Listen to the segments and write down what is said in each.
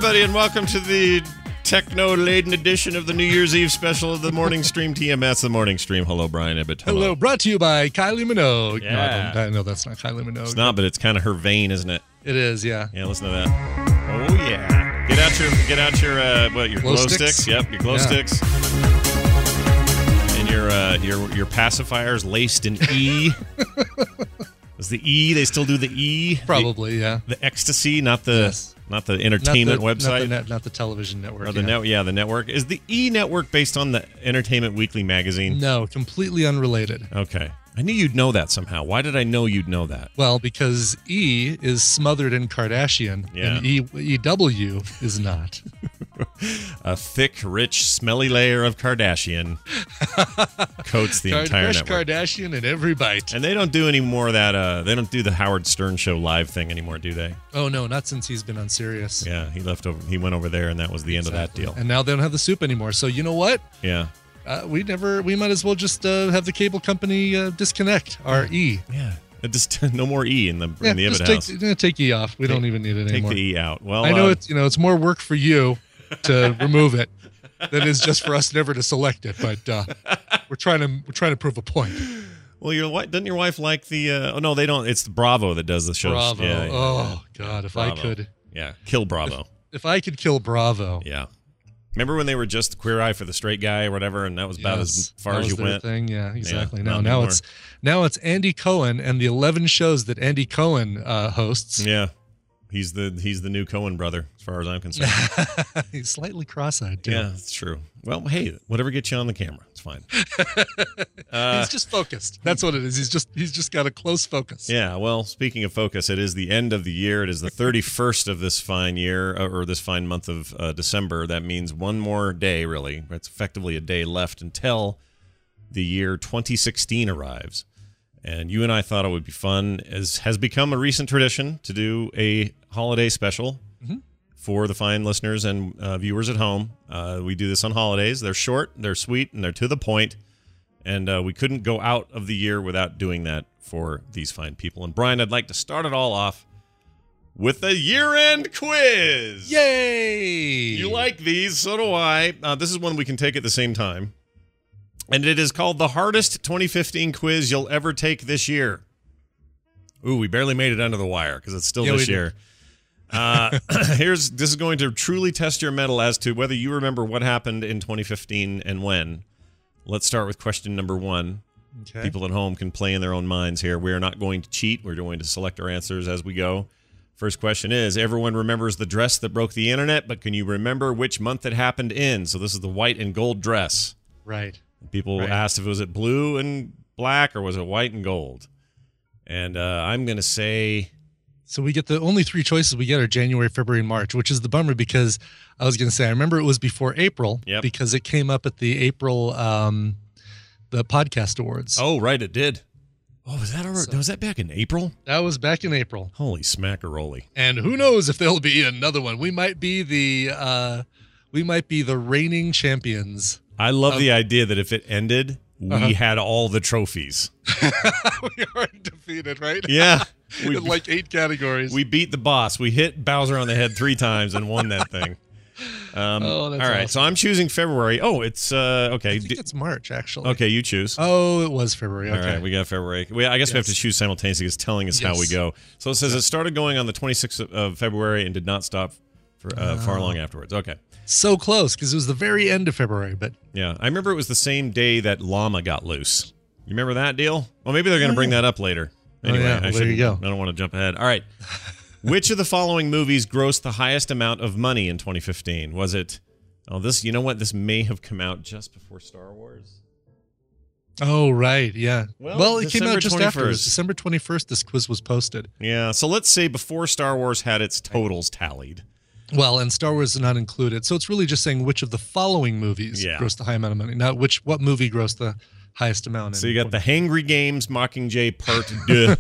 everybody, and welcome to the techno-laden edition of the New Year's Eve special of the Morning Stream TMS, the Morning Stream. Hello, Brian Ibbott. Hello, brought to you by Kylie Minogue. Yeah. No, that's not Kylie Minogue. It's not, but it's kind of her vein, isn't it? It is, yeah. Yeah, listen to that. Oh, yeah. Get out your your glow sticks? Yep, your glow sticks. And your pacifiers laced in E. Is the E? They still do the E? Probably, yeah. The ecstasy, not the entertainment website, not the television network. Or the the network. Is the E network based on the Entertainment Weekly magazine? No, completely unrelated. Okay, I knew you'd know that somehow. Why did I know you'd know that? Well, because E is smothered in Kardashian, and EW is not. A thick, rich, smelly layer of Kardashian coats the entire network. Kardashian in every bite. And they don't do any more of that. They don't do the Howard Stern Show live thing anymore, do they? Oh no, not since he's been on Sirius. Yeah, he went over there, and that was the end of that deal. And now they don't have the soup anymore. So you know what? Yeah. We might as well just have the cable company disconnect our E. Yeah. Just no more E in the Ibbott house. Take E off. We don't even need it anymore. Take the E out. Well, I know it's more work for you to remove it than it is just for us never to select it. But we're trying to prove a point. Well, doesn't your wife like the? Oh no, they don't. It's Bravo that does the show. Bravo. Yeah. God, if Bravo. I could. Yeah, kill Bravo. If I could kill Bravo. Yeah. Remember when they were just Queer Eye for the Straight Guy or whatever, and that was about as far as you went? Thing. Yeah, exactly. Yeah, now it's Andy Cohen and the 11 shows that Andy Cohen hosts. Yeah, he's the new Cohen brother, as far as I'm concerned. He's slightly cross-eyed too. Yeah, that's true. Well, hey, whatever gets you on the camera, it's fine. He's just focused. That's what it is. He's just got a close focus. Yeah. Well, speaking of focus, it is the end of the year. It is the 31st of this fine year, or this fine month of December. That means one more day, really. It's effectively a day left until the year 2016 arrives. And you and I thought it would be fun, as has become a recent tradition, to do a holiday special for the fine listeners and viewers at home. We do this on holidays. They're short, they're sweet, and they're to the point. And we couldn't go out of the year without doing that for these fine people. And Brian, I'd like to start it all off with a year-end quiz. Yay! You like these, so do I. This is one we can take at the same time. And it is called the hardest 2015 quiz you'll ever take this year. Ooh, we barely made it under the wire because it's still this year. This is going to truly test your mettle as to whether you remember what happened in 2015 and when. Let's start with question number 1. Okay. People at home can play in their own minds here. We are not going to cheat. We're going to select our answers as we go. First question is, everyone remembers the dress that broke the internet, but can you remember which month it happened in? So this is the white and gold dress. Right. People asked if it was blue and black or was it white and gold. And I'm going to say... So we get the only 3 choices we get are January, February, and March, which is the bummer because I was going to say, I remember it was before April because it came up at the April, the podcast awards. Oh, right. It did. Oh, was that back in April? That was back in April. Holy smackaroli. And who knows if there'll be another one. We might be the reigning champions. I love the idea that if it ended, we had all the trophies. We are undefeated, right? Yeah. In like 8 categories. We beat the boss. We hit Bowser on the head 3 times and won that thing. That's all right, awesome. so I'm choosing February. Oh, it's okay. I think it's March, actually. Okay, you choose. Oh, it was February. Okay. All right, we got February. I guess we have to choose simultaneously. It's telling us how we go. So it says it started going on the 26th of February and did not stop for far long afterwards. Okay. So close, because it was the very end of February. But yeah, I remember it was the same day that llama got loose. You remember that deal? Well, maybe they're going to bring that up later. Anyway, there you go. I don't want to jump ahead. All right. Which of the following movies grossed the highest amount of money in 2015? Was it... Oh, you know what? This may have come out just before Star Wars. Oh, right. Yeah. Well, it came out just 21st. after. It was December 21st this quiz was posted. Yeah. So let's say before Star Wars had its totals tallied. Well, and Star Wars is not included. So it's really just saying which of the following movies grossed the high amount of money, not what movie grossed the highest amount. So you got the Hangry Games Mockingjay Part 2.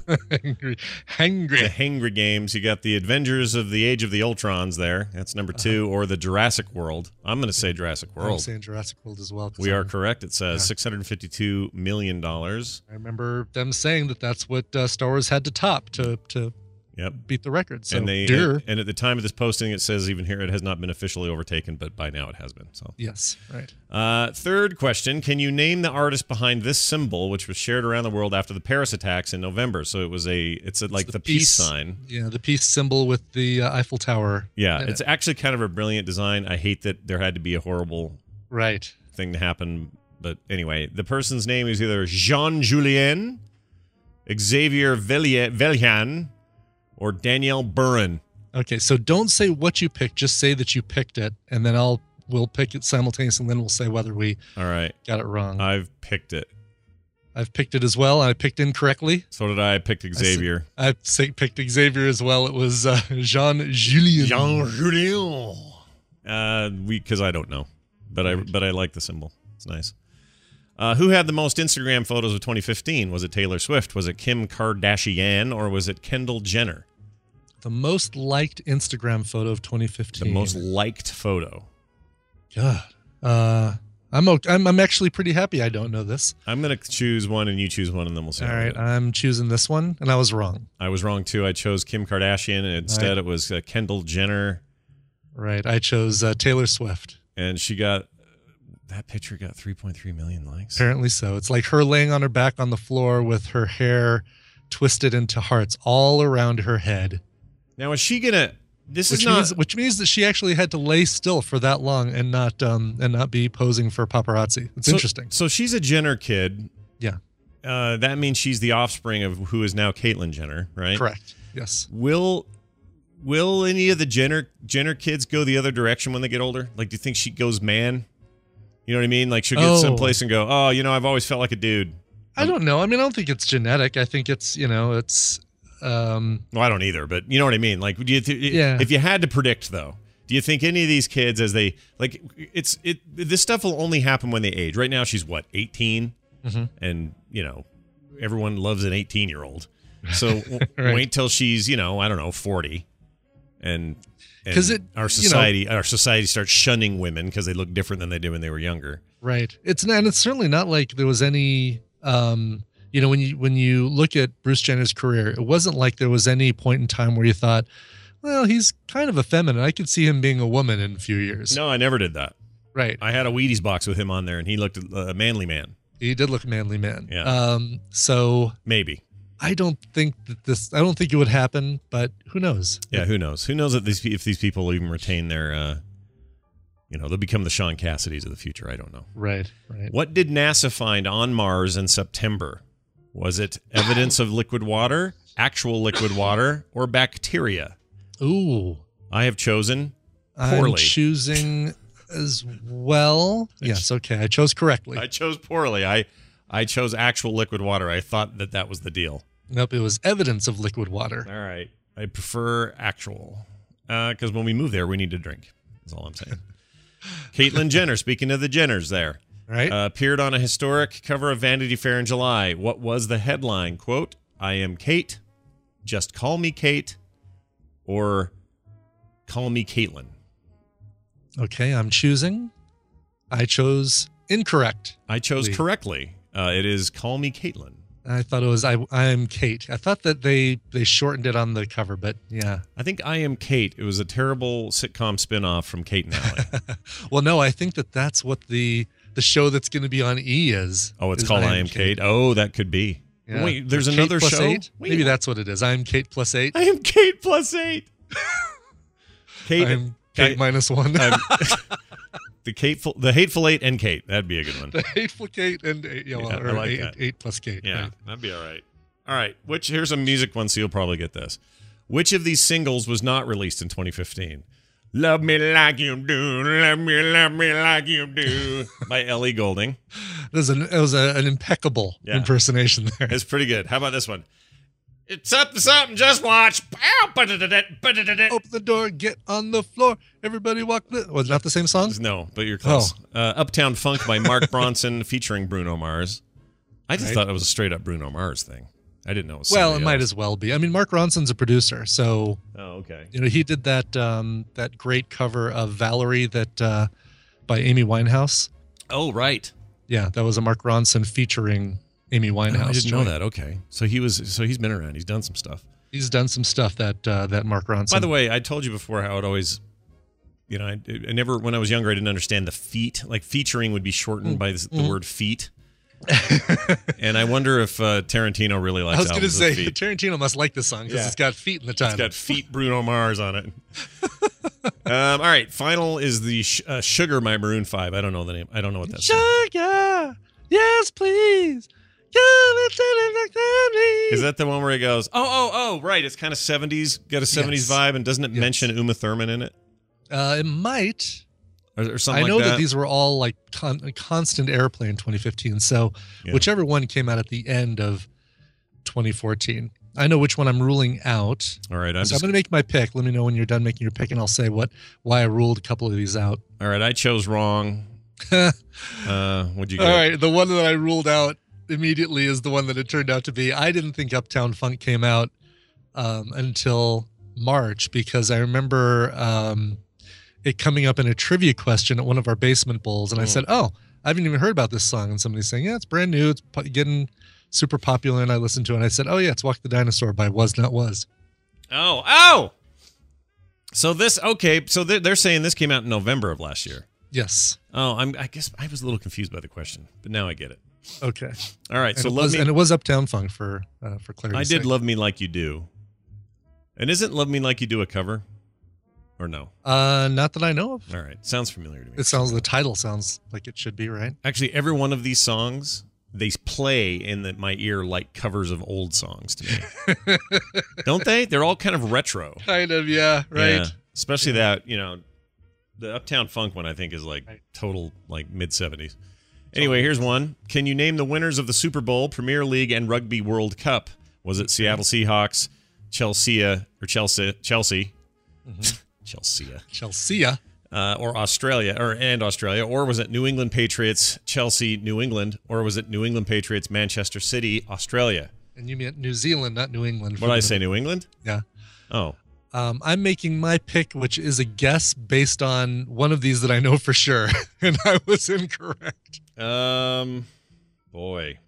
Hangry. The Hangry Games. You got the Avengers of the Age of the Ultrons there. That's number 2. Or the Jurassic World. I'm going to say Jurassic World. I'm saying Jurassic World as well. We are correct. It says $652 million. I remember them saying that's what Star Wars had to top to beat the record. So and at the time of this posting, it says even here it has not been officially overtaken, but by now it has been. So yes, right. Third question: can you name the artist behind this symbol, which was shared around the world after the Paris attacks in November? So it's like the peace sign. Yeah, the peace symbol with the Eiffel Tower. Yeah, it's actually kind of a brilliant design. I hate that there had to be a horrible thing to happen, but anyway, the person's name is either Jean-Julien, Xavier Vellian, or Danielle Burin. Okay, so don't say what you picked. Just say that you picked it, and then we'll pick it simultaneously, and then we'll say whether we got it wrong. I've picked it. I've picked it as well, and I picked incorrectly. So did I. I picked Xavier. I picked Xavier as well. It was Jean-Julien. Jean-Julien. Because I don't know, but I like the symbol. It's nice. Who had the most Instagram photos of 2015? Was it Taylor Swift? Was it Kim Kardashian? Or was it Kendall Jenner? The most liked Instagram photo of 2015. The most liked photo. God. I'm actually pretty happy I don't know this. I'm going to choose one and you choose one, and then we'll see. All right, I'm choosing this one, and I was wrong. I was wrong, too. I chose Kim Kardashian, and instead it was Kendall Jenner. Right, I chose Taylor Swift. And she got... That picture got 3.3 million likes. Apparently so. It's like her laying on her back on the floor with her hair twisted into hearts all around her head. Now, is she gonna? Which means that she actually had to lay still for that long and not be posing for paparazzi. It's interesting. So she's a Jenner kid. Yeah. That means she's the offspring of who is now Caitlyn Jenner, right? Correct. Yes. Will any of the Jenner kids go the other direction when they get older? Like, do you think she goes man? You know what I mean? Like, she'll get someplace and go, oh, I've always felt like a dude. I don't know. I mean, I don't think it's genetic. I think it's, it's... Well, I don't either, but you know what I mean? Like, if you had to predict, though, do you think any of these kids, as they, like, this stuff will only happen when they age. Right now, she's, 18? Mm-hmm. And, everyone loves an 18-year-old. So wait till she's, I don't know, 40. And our society starts shunning women because they look different than they did when they were younger. Right. It's certainly not like there was any, when you look at Bruce Jenner's career, it wasn't like there was any point in time where you thought, well, he's kind of effeminate. I could see him being a woman in a few years. No, I never did that. Right. I had a Wheaties box with him on there, and he looked a manly man. He did look a manly man. Yeah. So maybe. I don't think it would happen, but who knows? Yeah, who knows? Who knows if these people even retain their, they'll become the Sean Cassidys of the future. I don't know. Right. What did NASA find on Mars in September? Was it evidence of liquid water, actual liquid water, or bacteria? Ooh. I have chosen poorly. I'm choosing as well. Yes, okay. I chose correctly. I chose poorly. I chose actual liquid water. I thought that was the deal. Nope, it was evidence of liquid water. All right. I prefer actual. Because when we move there, we need to drink. That's all I'm saying. Caitlyn Jenner, speaking of the Jenners there. Right. Appeared on a historic cover of Vanity Fair in July. What was the headline? Quote, I am Kate. Just call me Kate. Or call me Caitlyn. Okay, I'm choosing. I chose incorrect. I chose correctly. It is call me Caitlyn. I thought it was I am Kate. I thought that they shortened it on the cover, but yeah. I think I am Kate. It was a terrible sitcom spinoff from Kate and Allie. Well, no, I think that's what the show that's going to be on E is. Oh, it's called I Am Kate. Oh, that could be. Yeah. Wait, there's another show? 8? Maybe that's what it is. I am Kate plus 8. I am Kate plus 8. Kate. I'm Kate minus 1. The Hateful Eight and Kate. That'd be a good one. The Hateful Kate and 8. Yeah, well, I like that. 8 plus Kate. Yeah, right. That'd be all right. All right. Here's a music one, so you'll probably get this. Which of these singles was not released in 2015? Love Me Like You Do, Love Me Like You Do by Ellie Goulding. It was an impeccable impersonation there. It's pretty good. How about this one? It's up to something, just watch. Open the door, get on the floor. Everybody walk Was it not the same song? No, but you're close. Uptown Funk by Mark Ronson featuring Bruno Mars. I just thought it was a straight up Bruno Mars thing. I didn't know it was it might as well be. I mean, Mark Ronson's a producer, so... Oh, okay. He did that great cover of Valerie by Amy Winehouse. Oh, right. Yeah, that was a Mark Ronson featuring Amy Winehouse. I didn't know that. Okay. So he's been around. He's done some stuff. He's done some stuff that Mark Ronson. By the way, I told you before how it always, I never, when I was younger, I didn't understand the feat. Like featuring would be shortened by the word feat. And I wonder if Tarantino really likes. I was going to say feet. Tarantino must like this song because it's got feet in the title. It's got feet Bruno Mars on it. All right, final is the Sugar by Maroon 5. I don't know the name. I don't know what that's. Sugar, yes, please. Is that the one where he goes, oh, right. It's kind of 70s, got a 70s vibe, and doesn't it mention Uma Thurman in it? It might. Or something I know like that. that these were all like constant airplay in 2015. So whichever one came out at the end of 2014. I know which one I'm ruling out. All right. I'm going to make my pick. Let me know when you're done making your pick, and I'll say why I ruled a couple of these out. All right. I chose wrong. What'd you get? All right. The one that I ruled out immediately is the one that it turned out to be. I didn't think Uptown Funk came out until March because I remember it coming up in a trivia question at one of our basement bowls, and I said, I haven't even heard about this song, and somebody's saying, it's brand new, it's getting super popular, and I listened to it, and I said, it's Walk the Dinosaur by Was Not Was. So they're saying this came out in November of last year. Yes. I guess I was a little confused by the question, but now I get it. Okay. All right. And it was Uptown Funk for clarity's I sake. did Love Me Like You Do. And isn't Love Me Like You Do a cover? Or no? Not that I know of. All right. Sounds familiar to me. The title sounds like it should be, right? Actually, every one of these songs, they play in my ear like covers of old songs to me. Don't they? They're all kind of retro. Kind of, yeah, right. Yeah. Especially that, the Uptown Funk one I think is like total like mid-70s. Anyway, here's one. Can you name the winners of the Super Bowl, Premier League, and Rugby World Cup? Was it Seattle Seahawks, Chelsea, or Australia, or was it New England Patriots, Chelsea, New England, or was it New England Patriots, Manchester City, Australia? And you meant New Zealand, not New England. What did I say, New England? Yeah. Oh. I'm making my pick, which is a guess based on one of these that I know for sure, and I was incorrect. Boy.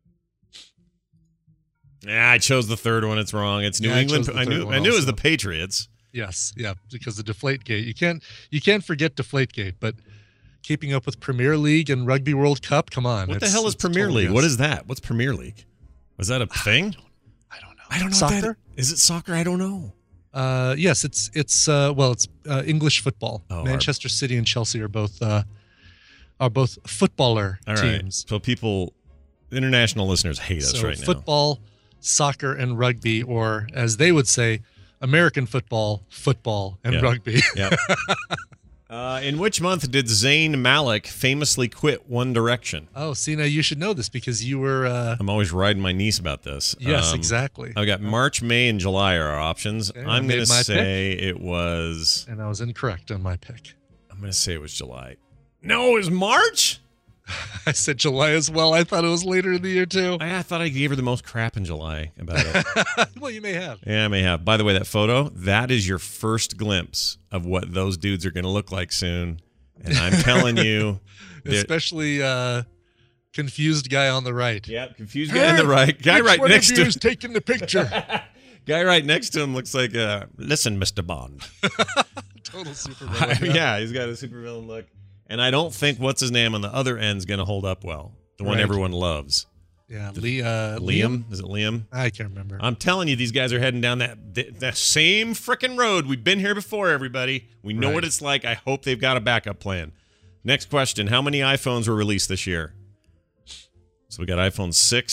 I chose the third one. It's wrong. It's New England. I knew it was the Patriots. Yes, yeah, because of Deflategate. You can't forget Deflategate, but keeping up with Premier League and Rugby World Cup, come on. What the hell is Premier League? What is that? What's Premier League? Was that a thing? I don't know. I don't know. Soccer? Is it soccer? I don't know. Yes, it's English football. Manchester City and Chelsea are both footballer teams. So international listeners hate us right now. Football, soccer, and rugby, or as they would say, American football, and rugby. Yeah. In which month did Zayn Malik famously quit One Direction? Oh, see, now you should know this because you were... I'm always riding my niece about this. Yes, exactly. I've got March, May, and July are our options. Okay, I'm going to say it was... And I was incorrect on my pick. I'm going to say it was July. No, it was March? I said July as well. I thought it was later in the year, too. I thought I gave her the most crap in July about it. Well, you may have. Yeah, I may have. By the way, that photo, that is your first glimpse of what those dudes are going to look like soon. And I'm telling you. Especially confused guy on the right. Yeah, confused guy on the right. Guy right next to him. Taking the picture. Guy right next to him looks like, listen, Mr. Bond. Total supervillain. Yeah, he's got a supervillain look. And I don't think what's his name on the other end is going to hold up well. The one everyone loves. Yeah, Liam? Is it Liam? I can't remember. I'm telling you, these guys are heading down that same freaking road. We've been here before, everybody. We know what it's like. I hope they've got a backup plan. Next question. How many iPhones were released this year? So we got iPhone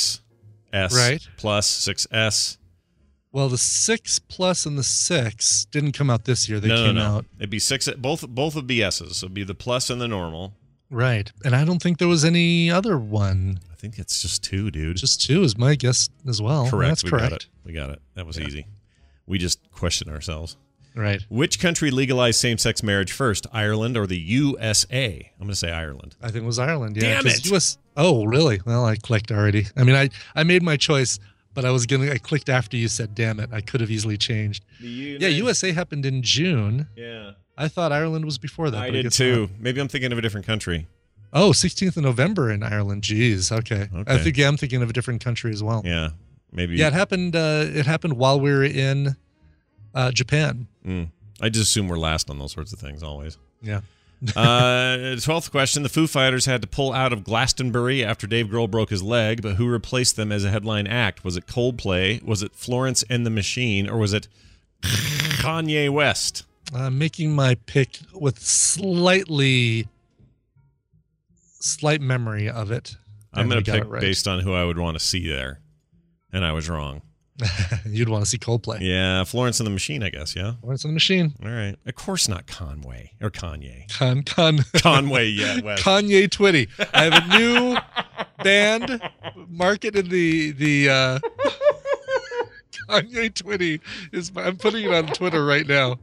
6S Plus, 6S. Well, the 6 Plus and the 6 didn't come out this year. They came out. It'd be 6. Both would be S's. So it'd be the Plus and the normal. Right. And I don't think there was any other one. I think it's just 2, dude. Just 2 is my guess as well. Correct. That's correct. We got it. That was easy. We just questioned ourselves. Right. Which country legalized same-sex marriage first, Ireland or the USA? I'm going to say Ireland. I think it was Ireland. Yeah. Damn it. Oh, really? Well, I clicked already. I mean, I made my choice, but I clicked after you said, damn it. I could have easily changed. Yeah, USA happened in June. Yeah. I thought Ireland was before that. I did too. Maybe I'm thinking of a different country. Oh, 16th of November in Ireland. Jeez. Okay. I'm thinking of a different country as well. Yeah. Maybe. Yeah, it happened. It happened while we were in Japan. I just assume we're last on those sorts of things always. Yeah. 12th question. The Foo Fighters had to pull out of Glastonbury after Dave Grohl broke his leg, but who replaced them as a headline act? Was it Coldplay? Was it Florence and the Machine? Or was it Kanye West? I'm making my pick with slight memory of it. I'm going to pick based on who I would want to see there. And I was wrong. You'd want to see Coldplay. Yeah, Florence and the Machine, I guess, yeah? Florence and the Machine. All right. Of course not Conway. Or Kanye. Conway, yeah, West. Kanye Twitty. I have a new band. Mark it in the Kanye Twitty. I'm putting it on Twitter right now.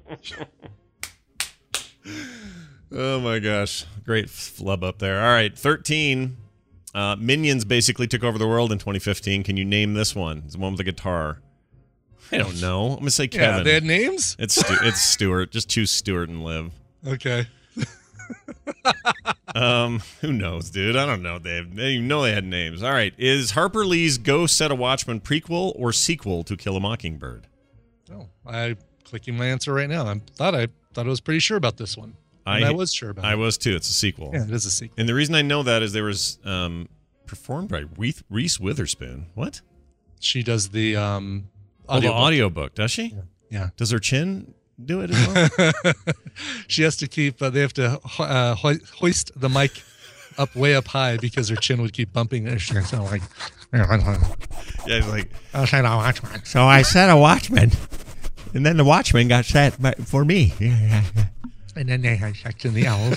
Oh, my gosh. Great flub up there. All right, 13. Minions basically took over the world in 2015. Can you name this one? It's the one with the guitar. I don't know. I'm going to say Kevin. Yeah, they had names? It's Stuart. Just choose Stuart and live. Okay. Who knows, dude? I don't know. They know they had names. All right. Is Harper Lee's Go Set a Watchman prequel or sequel to Kill a Mockingbird? Oh, I'm clicking my answer right now. I thought I was pretty sure about this one. I was sure about it. I was too. It's a sequel. Yeah, it is a sequel. And the reason I know that is there was performed by Reese Witherspoon. What? She does the audiobook, does she? Yeah. Does her chin do it as well? She has to keep. They have to hoist the mic way up high because her chin would keep bumping. She's like, yeah, he's like, I'll set a watchman. So I set a watchman, and then the watchman got set for me. Yeah. And then they had sex in the owls.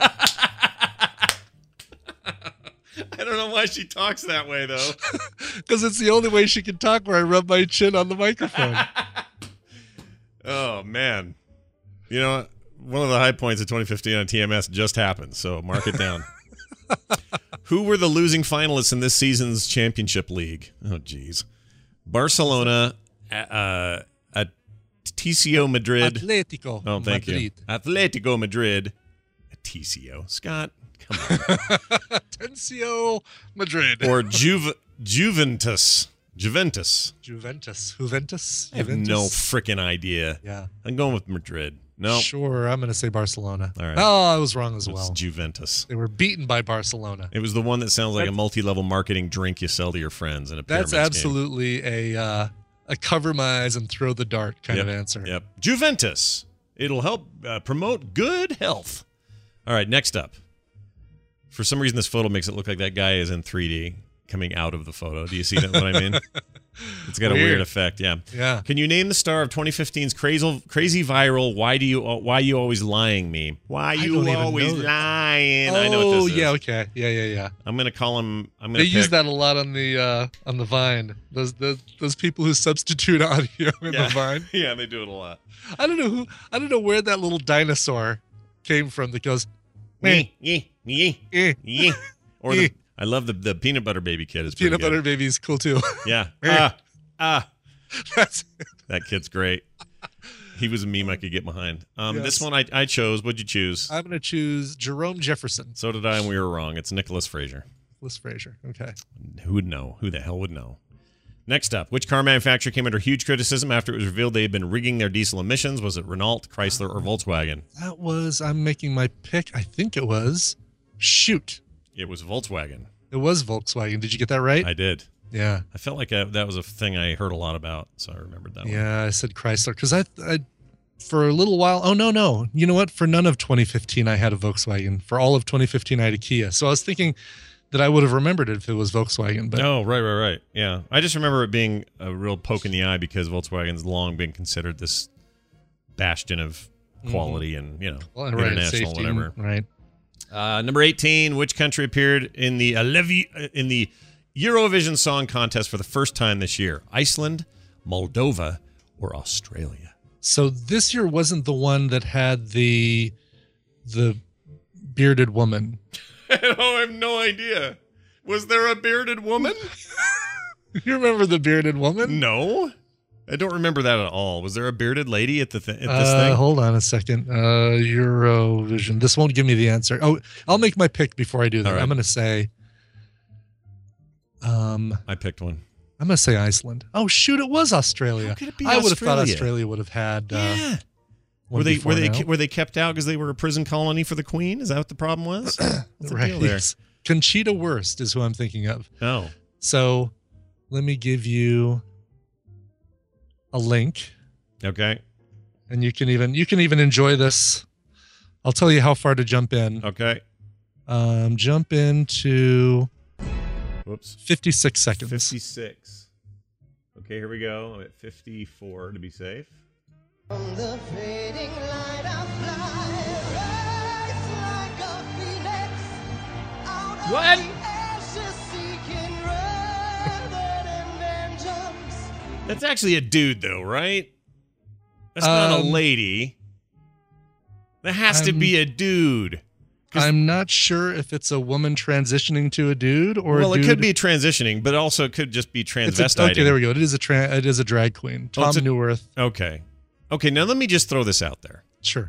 I don't know why she talks that way, though. Because it's the only way she can talk where I rub my chin on the microphone. Oh, man. You know, one of the high points of 2015 on TMS just happened, so mark it down. Who were the losing finalists in this season's championship league? Oh, geez. Barcelona, TCO Madrid. Atletico. Oh, thank you. Atletico Madrid. TCO. Scott, come on. Tencio Madrid. Or Juventus. Juventus. I have no freaking idea. Yeah. I'm going with Madrid. No. Sure, I'm going to say Barcelona. All right. Oh, I was wrong as well. It's Juventus. They were beaten by Barcelona. It was the one that sounds like a multi-level marketing drink you sell to your friends in a pyramid scheme. That's absolutely a cover my eyes and throw the dart kind of answer. Yep. Juventus. It'll help promote good health. All right, next up. For some reason, this photo makes it look like that guy is in 3D coming out of the photo. Do you see what I mean? It's got a weird effect, yeah. Yeah. Can you name the star of 2015's crazy viral Why You Always Lying meme? Why you always lying? Oh, I know what this is. yeah, okay. Yeah. I'm gonna call him. They use that a lot on the Vine. Those people who substitute audio in the Vine. Yeah, they do it a lot. I don't know where that little dinosaur came from that goes Or I love the peanut butter baby kid. Is peanut butter baby's cool too. Yeah. That's it. That kid's great. He was a meme I could get behind. Yes. This one I chose. What'd you choose? I'm going to choose Jerome Jefferson. So did I, and we were wrong. It's Nicholas Fraser. Nicholas Fraser. Okay. Who would know? Who the hell would know? Next up, which car manufacturer came under huge criticism after it was revealed they had been rigging their diesel emissions? Was it Renault, Chrysler, or Volkswagen? I'm making my pick. I think it was, It was Volkswagen. It was Volkswagen. Did you get that right? I did. Yeah. I felt like that was a thing I heard a lot about, so I remembered that one. Yeah, I said Chrysler because I for a little while. Oh, no. You know what? For none of 2015, I had a Volkswagen. For all of 2015, I had a Kia. So I was thinking that I would have remembered it if it was Volkswagen. But right. Yeah. I just remember it being a real poke in the eye because Volkswagen's long been considered this bastion of quality and, international, safety, whatever. Right. Number 18, which country appeared in the Eurovision Song Contest for the first time this year? Iceland, Moldova, or Australia? So this year wasn't the one that had the bearded woman. I have no idea. Was there a bearded woman? You remember the bearded woman? No. I don't remember that at all. Was there a bearded lady at this thing? Hold on a second. Eurovision. This won't give me the answer. Oh, I'll make my pick before I do that. Right. I'm going to say... I picked one. I'm gonna say Iceland. Oh shoot, it was Australia. How could it be I would have thought Australia? Australia would have had. Yeah. One Were they before now. were they kept out because they were a prison colony for the Queen? Is that what the problem was? What's the Right. deal there? Yes. Conchita Wurst is who I'm thinking of. Oh, So let me give you a link, okay, and you can even enjoy this. I'll tell you how far to jump in. okay. Jump into Whoops. 56 seconds. 56. Okay, here we go. I'm at 54 to be safe. From the fading light I fly, rise like a phoenix, out What? of the ashes seeking rather than vengeance. That's actually a dude, though, right? That's not a lady. That has to be a dude. 'Cause- I'm not sure if it's a woman transitioning to a dude or Well, a dude. it could be transitioning, but also it could just be It's a, transvestiting. okay, there we go. It is a drag queen. Oh, Tom it's a- Newirth. Okay. Okay, now let me just throw this out there. Sure.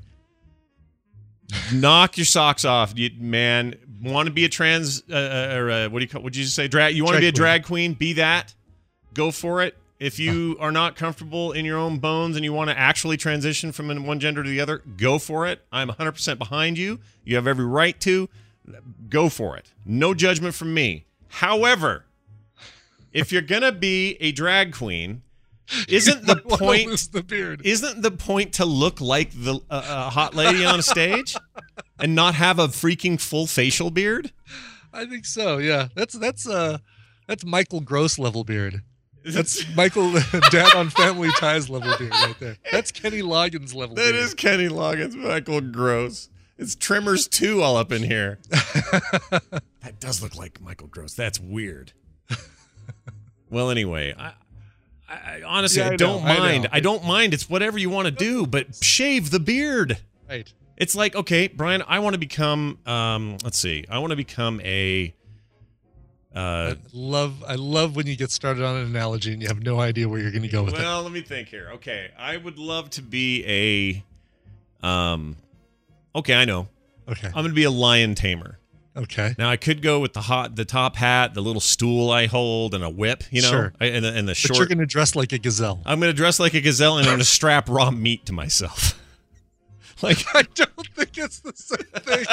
Knock your socks off, you man. Want to be a trans what do you call? Would you say drag? You want to be a Drag drag queen? Be that. Go for it. If you are not comfortable in your own bones and you want to actually transition from one gender to the other, go for it. I'm 100% behind you. You have every right to. Go for it. No judgment from me. However, if you're gonna be a drag queen, isn't the Might wanna point? lose the beard. Isn't the point to look like the hot lady on stage and not have a freaking full facial beard? I think so. Yeah, that's Michael Gross level beard. That's Michael Dad on Family Ties level beard right there. That's Kenny Loggins level That beard. is Kenny Loggins, Michael Gross. It's Tremors 2 all up in here. That does look like Michael Gross. That's weird. Well, anyway, I honestly, Yeah, I I don't know, I mind. know. I don't mind. It's whatever you want to do, but shave the beard. Right. It's like, okay, Brian, I want to become, let's see, I want to become a, I love when you get started on an analogy and you have no idea where you're going to go with it. well, let me think here. Okay, I would love to be a, okay, I know. Okay. I'm going to be a lion tamer. Okay. Now, I could go with the top hat, the little stool I hold, and a whip, you know, Sure. and the But short. you're going to dress like a gazelle. I'm going to dress like a gazelle, and I'm going to strap raw meat to myself. Like, I don't think it's the same thing.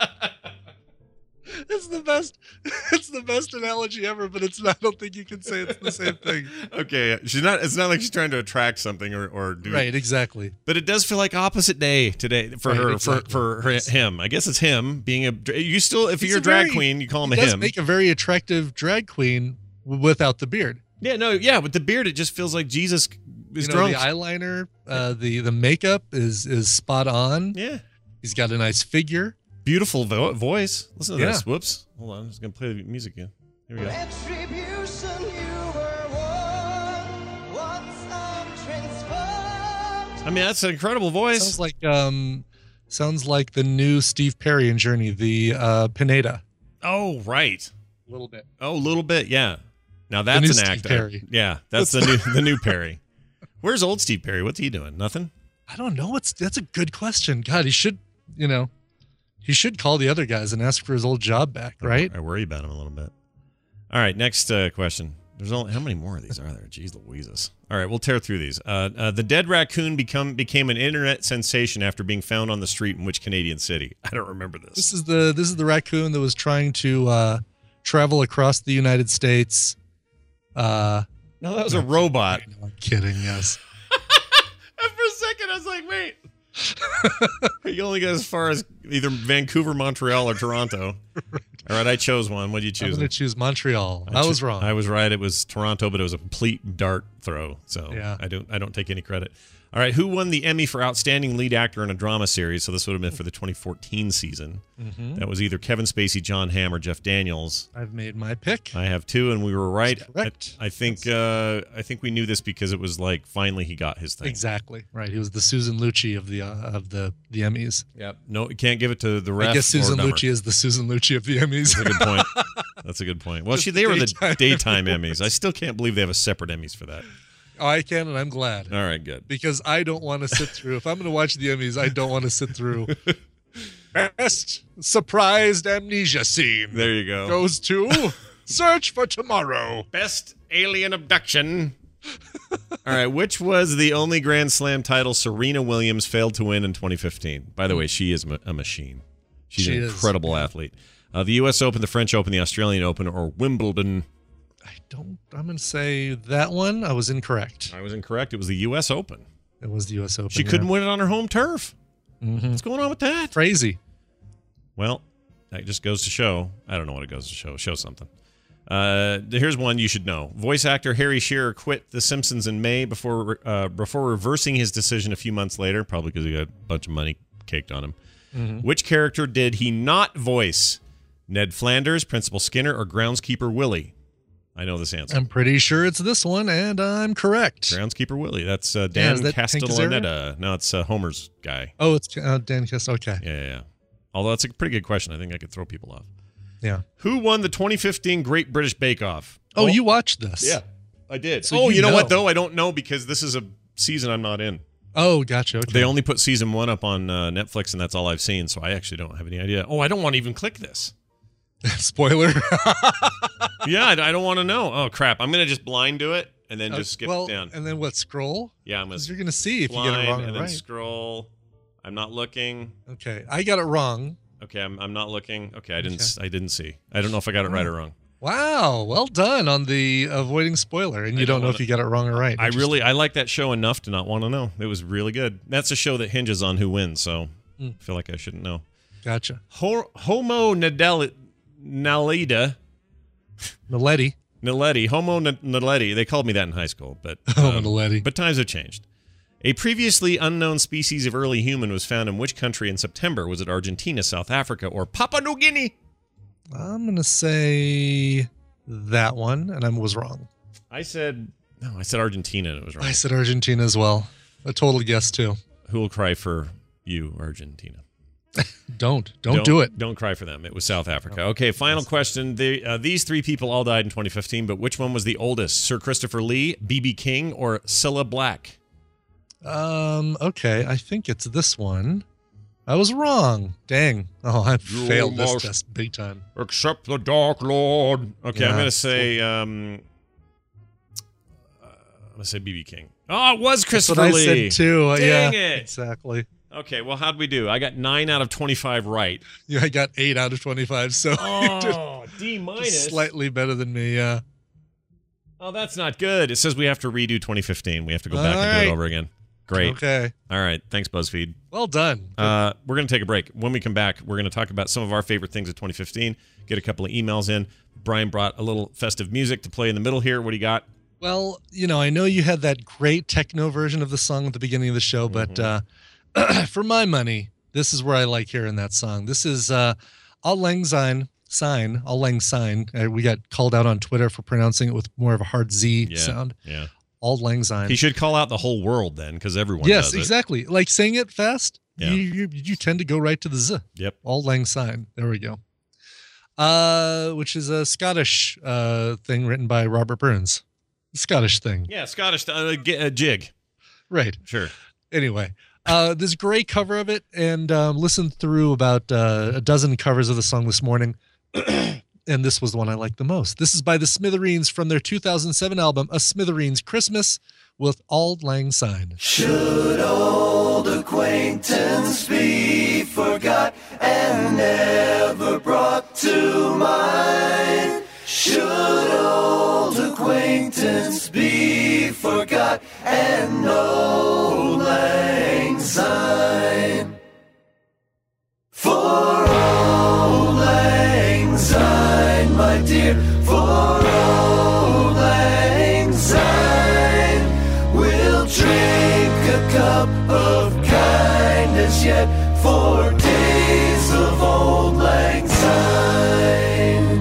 It's the best. It's the best analogy ever, but it's not. I don't think you can say it's the same thing. okay, she's not. It's not like she's trying to attract something or do. Right. Exactly. But it does feel like opposite day today for Right, her, exactly. for him. I guess it's him being a. You still, if He's you're a a drag very- queen, you call him He a does him. make a very attractive drag queen without the beard. Yeah, no, yeah, with the beard, it just feels like Jesus is You know, drunk. the eyeliner, the makeup is spot on. Yeah, He's got a nice figure. beautiful voice. Listen to Yeah. this. Whoops, hold on. I'm just gonna play the music again. Here we go. Retribution, you were one, once transformed. I mean, that's an incredible voice. Sounds like the new Steve Perry in Journey, the Pineda. Oh, right. A little bit. Oh, a little bit. Yeah. Now new that's an Steve act. Perry. Yeah, that's the new Perry. Where's old Steve Perry? What's he doing? Nothing. I don't know. That's a good question. God, he should call the other guys and ask for his old job back, right? I worry about him a little bit. All right, next question. There's only how many more of these are there? Jeez Louises. All right, we'll tear through these. The dead raccoon became an internet sensation after being found on the street in which Canadian city? I don't remember this. This is the raccoon that was trying to travel across the United States. No, that was a robot. I'm kidding. Yes. And for a second, I was like, wait. You only got as far as either Vancouver, Montreal, or Toronto. All right, I chose one. What did you I'm choose? going to choose Montreal. I was wrong. I was right. It was Toronto, but it was a complete dart throw. So Yeah. I don't take any credit. All right, who won the Emmy for Outstanding Lead Actor in a Drama Series? So this would have been for the 2014 season. Mhm. That was either Kevin Spacey, John Hamm, or Jeff Daniels. I've made my pick. I have two, and we were right. That's correct. I think we knew this because it was like finally he got his thing. Exactly. Right. He was the Susan Lucci of the Emmys. Yep. No, you can't give it to the ref. I guess or Susan number. Lucci is the Susan Lucci of the Emmys. That's a good point. That's a good point. Well, Just they were the daytime daytime Emmys. I still can't believe they have a separate Emmys for that. Oh, I can, and I'm glad. All right, good. Because I don't want to sit through. If I'm going to watch the Emmys, I don't want to sit through. Best surprised amnesia scene There you go. goes to Search for Tomorrow. Best alien abduction. All right, which was the only Grand Slam title Serena Williams failed to win in 2015? By the way, she is a machine. She's an incredible athlete. The U.S. Open, the French Open, the Australian Open, or Wimbledon? I'm going to say that one. I was incorrect. I was incorrect. It was the U.S. Open. It was the U.S. Open. She couldn't win it on her home turf. Mm-hmm. What's going on with that? Crazy. Well, that just goes to show. I don't know what it goes to show. Show something. Here's one you should know. Voice actor Harry Shearer quit The Simpsons in May before reversing his decision a few months later, probably because he got a bunch of money caked on him. Mm-hmm. Which character did he not voice? Ned Flanders, Principal Skinner, or Groundskeeper Willie? I know this answer. I'm pretty sure it's this one, and I'm correct. Groundskeeper Willie. That's Dan Castellaneta. No, it's Homer's guy. Oh, it's Dan Castellaneta. Okay. Yeah. Although that's a pretty good question. I think I could throw people off. Yeah. Who won the 2015 Great British Bake Off? Oh, you watched this? Yeah, I did. So you know what, though? I don't know because this is a season I'm not in. Oh, gotcha. Okay. They only put season 1 up on Netflix, and that's all I've seen, so I actually don't have any idea. Oh, I don't want to even click this. Spoiler. Yeah, I don't want to know. Oh, crap. I'm going to just blind do it and then just skip down. And then what, scroll? Yeah, I'm going to You're going to see if you get it wrong or and right. then scroll. I'm not looking. Okay, I got it wrong. Okay, I'm not looking. Okay, I didn't see. I don't know if I got it right or wrong. Wow, well done on the avoiding spoiler, and you don't know if you got it wrong or right. I like that show enough to not want to know. It was really good. That's a show that hinges on who wins, so I feel like I shouldn't know. Gotcha. Homo Naledi. Homo Naledi. They called me that in high school, but Naledi. But times have changed. A previously unknown species of early human was found in which country in September? Was it Argentina, South Africa, or Papua New Guinea? I'm going to say that one, and I was wrong. I said Argentina, and it was wrong. I said Argentina as well. A total guess, too. Who will cry for you, Argentina? Don't do it. Don't cry for them. It was South Africa. Okay, final question. These three people all died in 2015, but which one was the oldest? Sir Christopher Lee, B.B. King, or Cilla Black? Okay, I think it's this one. I was wrong. Dang. Oh, I failed this test big time. Accept the Dark Lord. Okay, yeah. I'm going to say B.B. King. Oh, it was Christopher Lee. That's what I said too. Dang yeah, it. Exactly. Okay, well, how'd we do? I got 9 out of 25 right. Yeah, I got 8 out of 25, so D minus. Just slightly better than me, yeah. Oh, that's not good. It says we have to redo 2015. We have to go back and do it over again. Great. Okay. All right. Thanks, BuzzFeed. Well done. We're going to take a break. When we come back, we're going to talk about some of our favorite things of 2015, get a couple of emails in. Brian brought a little festive music to play in the middle here. What do you got? Well, I know you had that great techno version of the song at the beginning of the show, but for my money, this is where I like hearing that song. This is Auld Lang Syne. Auld Lang Syne. We got called out on Twitter for pronouncing it with more of a hard Z sound. Yeah. Auld Lang Syne. He should call out the whole world then, because everyone does Yes, exactly. Like saying it fast, yeah. you tend to go right to the Z. Yep. Auld Lang Syne. There we go. Which is a Scottish thing written by Robert Burns. Scottish thing. Yeah, Scottish jig. Right. Sure. Anyway, this great cover of it, and listened through about a dozen covers of the song this morning. And this was the one I liked the most. This is by the Smithereens from their 2007 album, A Smithereens Christmas, with Auld Lang Syne. Should old acquaintance be forgot and never brought to mind? Should old acquaintance be forgot and Auld Lang Syne? For Auld Lang Syne, my dear, for Auld Lang Syne, we'll drink a cup of kindness yet for days of Auld Lang Syne.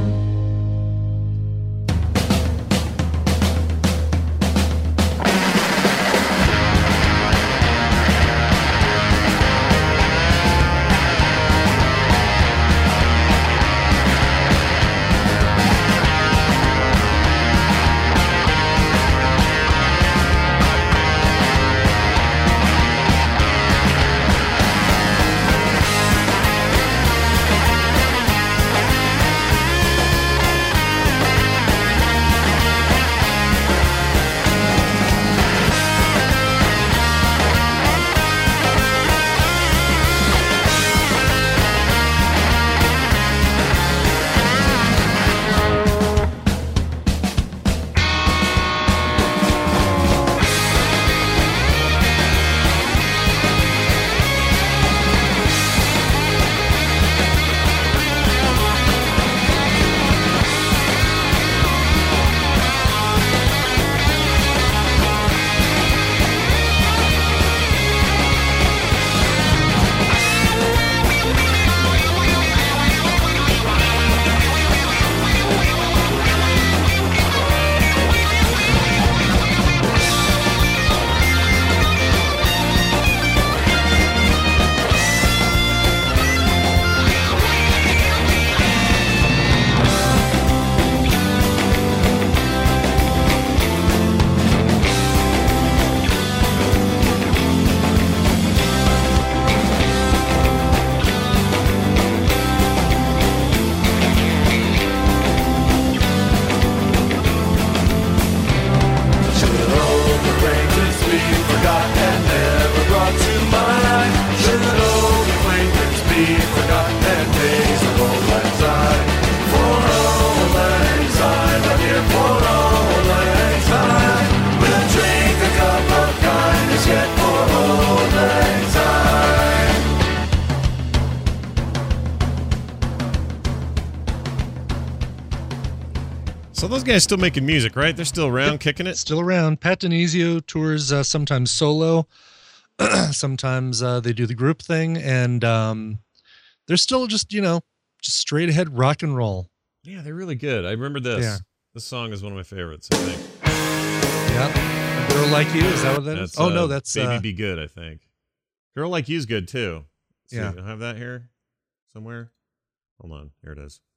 So those guys still making music, right? They're still around, kicking it. Still around. Pat Denizio tours sometimes solo, sometimes they do the group thing, and they're still just straight ahead rock and roll. Yeah, they're really good. I remember this. Yeah. This song is one of my favorites, I think. Yeah. A Girl Like You, is that what that is? That's, Oh no, that's Baby Be Good, I think. Girl Like You's good too. See, Yeah. I have that here somewhere. Hold on, here it is.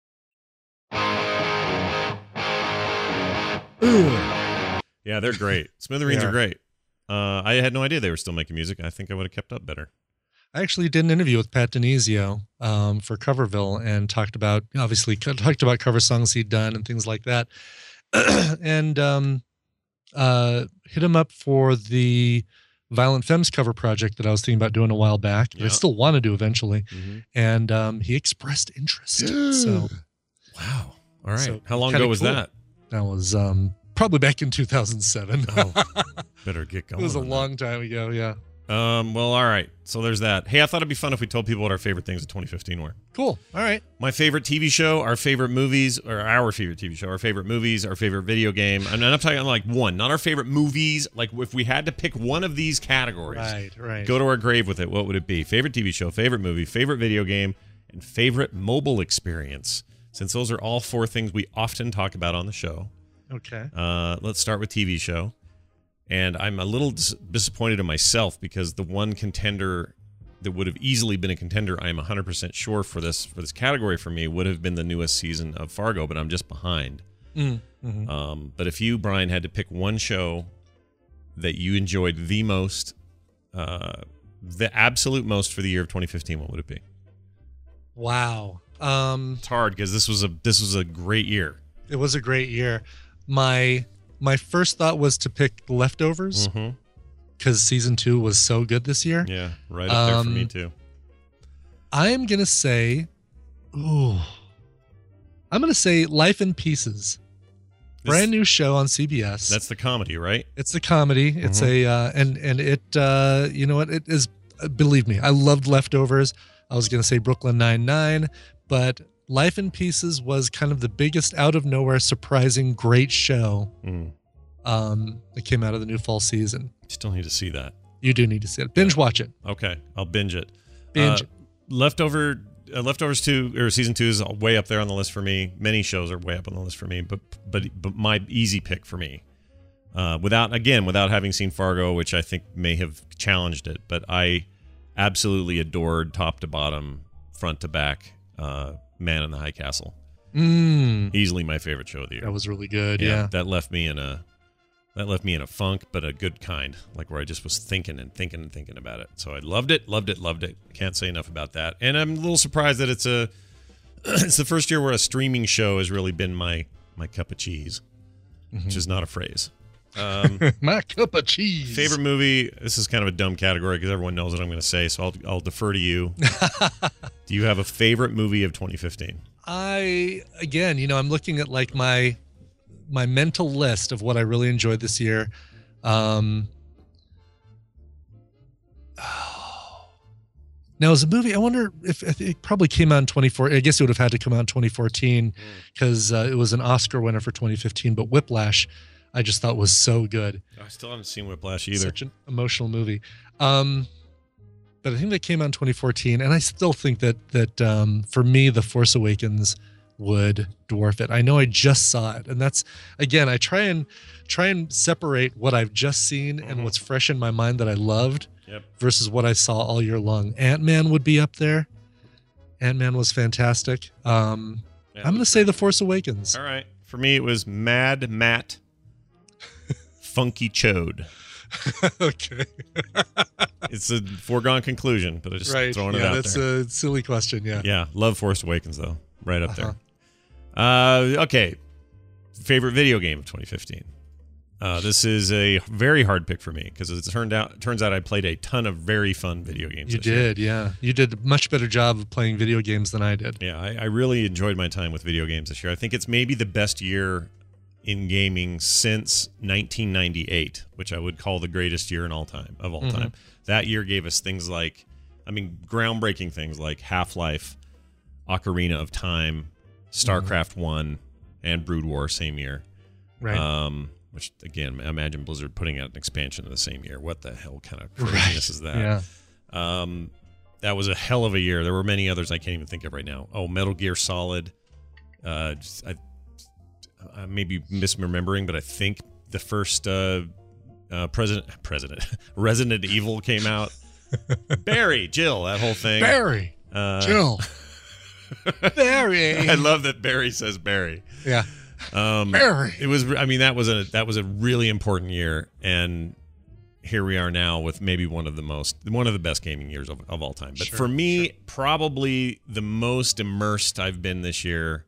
Yeah, they're great. Smithereens They are are. great. I had no idea they were still making music. I think I would have kept up better. I actually did an interview with Pat Denizio for Coverville and talked about cover songs he'd done and things like that, and hit him up for the Violent Femmes cover project that I was thinking about doing a while back. That I Yeah. still want to do eventually, Mhm. and he expressed interest. So Wow. All right. So, How long kinda ago was cool. that? that was probably back in 2007. Oh, better get It going. was a on that. long time ago. Yeah. Well, all right. So there's that. Hey, I thought it'd be fun if we told people what our favorite things of 2015 were. Cool. All right. My favorite TV show, our favorite movies, or our favorite TV show, our favorite movies, our favorite video game. I'm not talking like one, not our favorite movies. Like if we had to pick one of these categories, Right. go to our grave with it, what would it be? Favorite TV show, favorite movie, favorite video game, and favorite mobile experience. Since those are all four things we often talk about on the show. Okay. Let's start with TV show. And I'm a little disappointed in myself because the one contender that would have easily been a contender, I am 100% sure for this category for me, would have been the newest season of Fargo, but I'm just behind. Mm-hmm. But if you, Brian, had to pick one show that you enjoyed the most, the absolute most for the year of 2015, what would it be? Wow. It's hard because this was a great year. It was a great year. My first thought was to pick The Leftovers Mm-hmm. because season 2 was so good this year. Yeah, right up there for me too. I'm gonna say, I'm gonna say Life in Pieces. Brand new show on CBS. That's the comedy, right? It's a comedy. It's and it you know what it is. Believe me, I loved Leftovers. I was gonna say Brooklyn Nine-Nine, but Life in Pieces was kind of the biggest out of nowhere surprising great show that came out of the new fall season. Still need to see that. You do need to see it. Binge watch it. Okay, I'll binge it. Binge it. Leftovers 2 or season 2 is way up there on the list for me. Many shows are way up on the list for me, but my easy pick for me, without having seen Fargo, which I think may have challenged it, but I absolutely adored top to bottom, front to back, Man in the High Castle. Easily my favorite show of the year. That was really good. Yeah. That left me in a funk, but a good kind, like where I just was thinking about it. So I loved it. Can't say enough about that. And I'm a little surprised that it's the first year where a streaming show has really been my cup of cheese, which is not a phrase. My cup of cheese. Favorite movie. This is kind of a dumb category because everyone knows what I'm going to say, so I'll defer to you. Do you have a favorite movie of 2015? I'm looking at like my mental list of what I really enjoyed this year. Now, as a movie, I wonder if it probably came out in 2014. I guess it would have had to come out in 2014 because it was an Oscar winner for 2015. But Whiplash, I just thought was so good. I still haven't seen Whiplash either. Such an emotional movie. But I think that came out in 2014, and I still think that for me, The Force Awakens would dwarf it. I know I just saw it, and that's, again, I try and separate what I've just seen and what's fresh in my mind that I loved versus what I saw all year long. Ant-Man would be up there. Ant-Man was fantastic. I'm going to say The Force Awakens. All right. For me, it was Mad Matt Funky Chode. Okay. It's a foregone conclusion, but I just throwing it out that's there. a silly question. Yeah. Yeah, love Force Awakens though, right up there. Okay, favorite video game of 2015. This is a very hard pick for me because it turns out I played a ton of very fun video games. You this year. did, yeah. You did a much better job of playing video games than I did. Yeah, I really enjoyed my time with video games this year. I think it's maybe the best year in gaming since 1998, which I would call the greatest year of all time. That year gave us things like, groundbreaking things like Half-Life, Ocarina of Time, StarCraft 1, and Brood War same year. Right. Which again, imagine Blizzard putting out an expansion in the same year. What the hell kind of craziness is that? Yeah. That was a hell of a year. There were many others I can't even think of right now. Oh, Metal Gear Solid. I may be misremembering, but I think the first Resident Evil came out. Barry, Jill, that whole thing. Barry. Jill. Barry. I love that Barry says Barry. Yeah. Barry. It was. I mean, that was a really important year, and here we are now with maybe one of the best gaming years of all time. But for me, probably the most immersed I've been this year,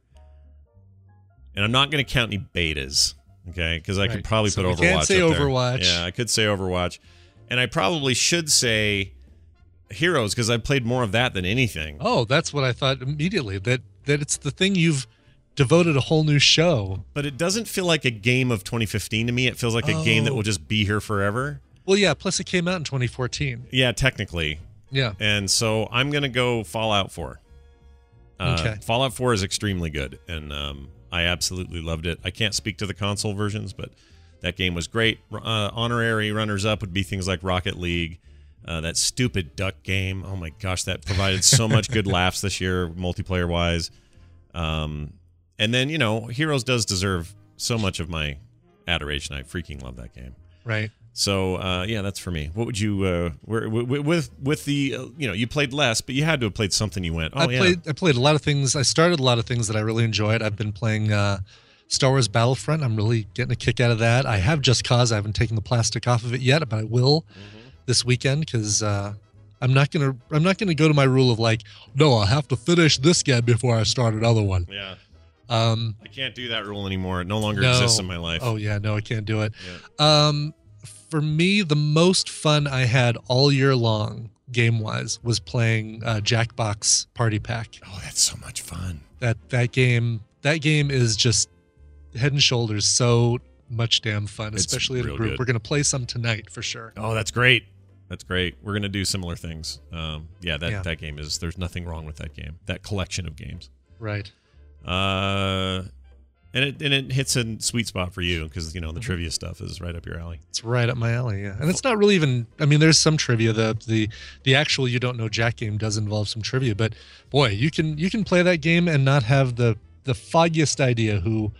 and I'm not going to count any betas, okay? Because I could probably put Overwatch. Can't say up there. Overwatch. Yeah, I could say Overwatch, and I probably should say Heroes because I played more of that than anything. Oh, that's what I thought immediately. That it's the thing you've devoted a whole new show. But it doesn't feel like a game of 2015 to me. It feels like a game that will just be here forever. Well, yeah. Plus, it came out in 2014. Yeah, technically. Yeah. And so I'm going to go Fallout 4. Okay. Fallout 4 is extremely good, and I absolutely loved it. I can't speak to the console versions, but that game was great. Honorary runners-up would be things like Rocket League, that stupid duck game. Oh, my gosh, that provided so much good laughs this year, multiplayer-wise. And then, Heroes does deserve so much of my adoration. I freaking love that game. Right. So, yeah, that's for me. What would you, with the, you played less, but you had to have played something you went, I played a lot of things. I started a lot of things that I really enjoyed. I've been playing Star Wars Battlefront. I'm really getting a kick out of that. I have Just Cause. I haven't taken the plastic off of it yet, but I will this weekend because I'm not gonna go to my rule of like, no, I have to finish this game before I start another one. Yeah. I can't do that rule anymore. It no longer No. exists in my life. Oh yeah, no, I can't do it. Yeah. For me, the most fun I had all year long, game-wise, was playing Jackbox Party Pack. Oh, that's so much fun. That game is just head and shoulders so much damn fun, It's especially in a real group. good. We're gonna play some tonight for sure. Oh, that's great. That's great. We're gonna do similar things. That game is. There's nothing wrong with that game. That collection of games. Right. And it hits a sweet spot for you because the trivia stuff is right up your alley. It's right up my alley, yeah. And it's not really even. I mean, there's some trivia. The actual You Don't Know Jack game does involve some trivia, but boy, you can play that game and not have the foggiest idea who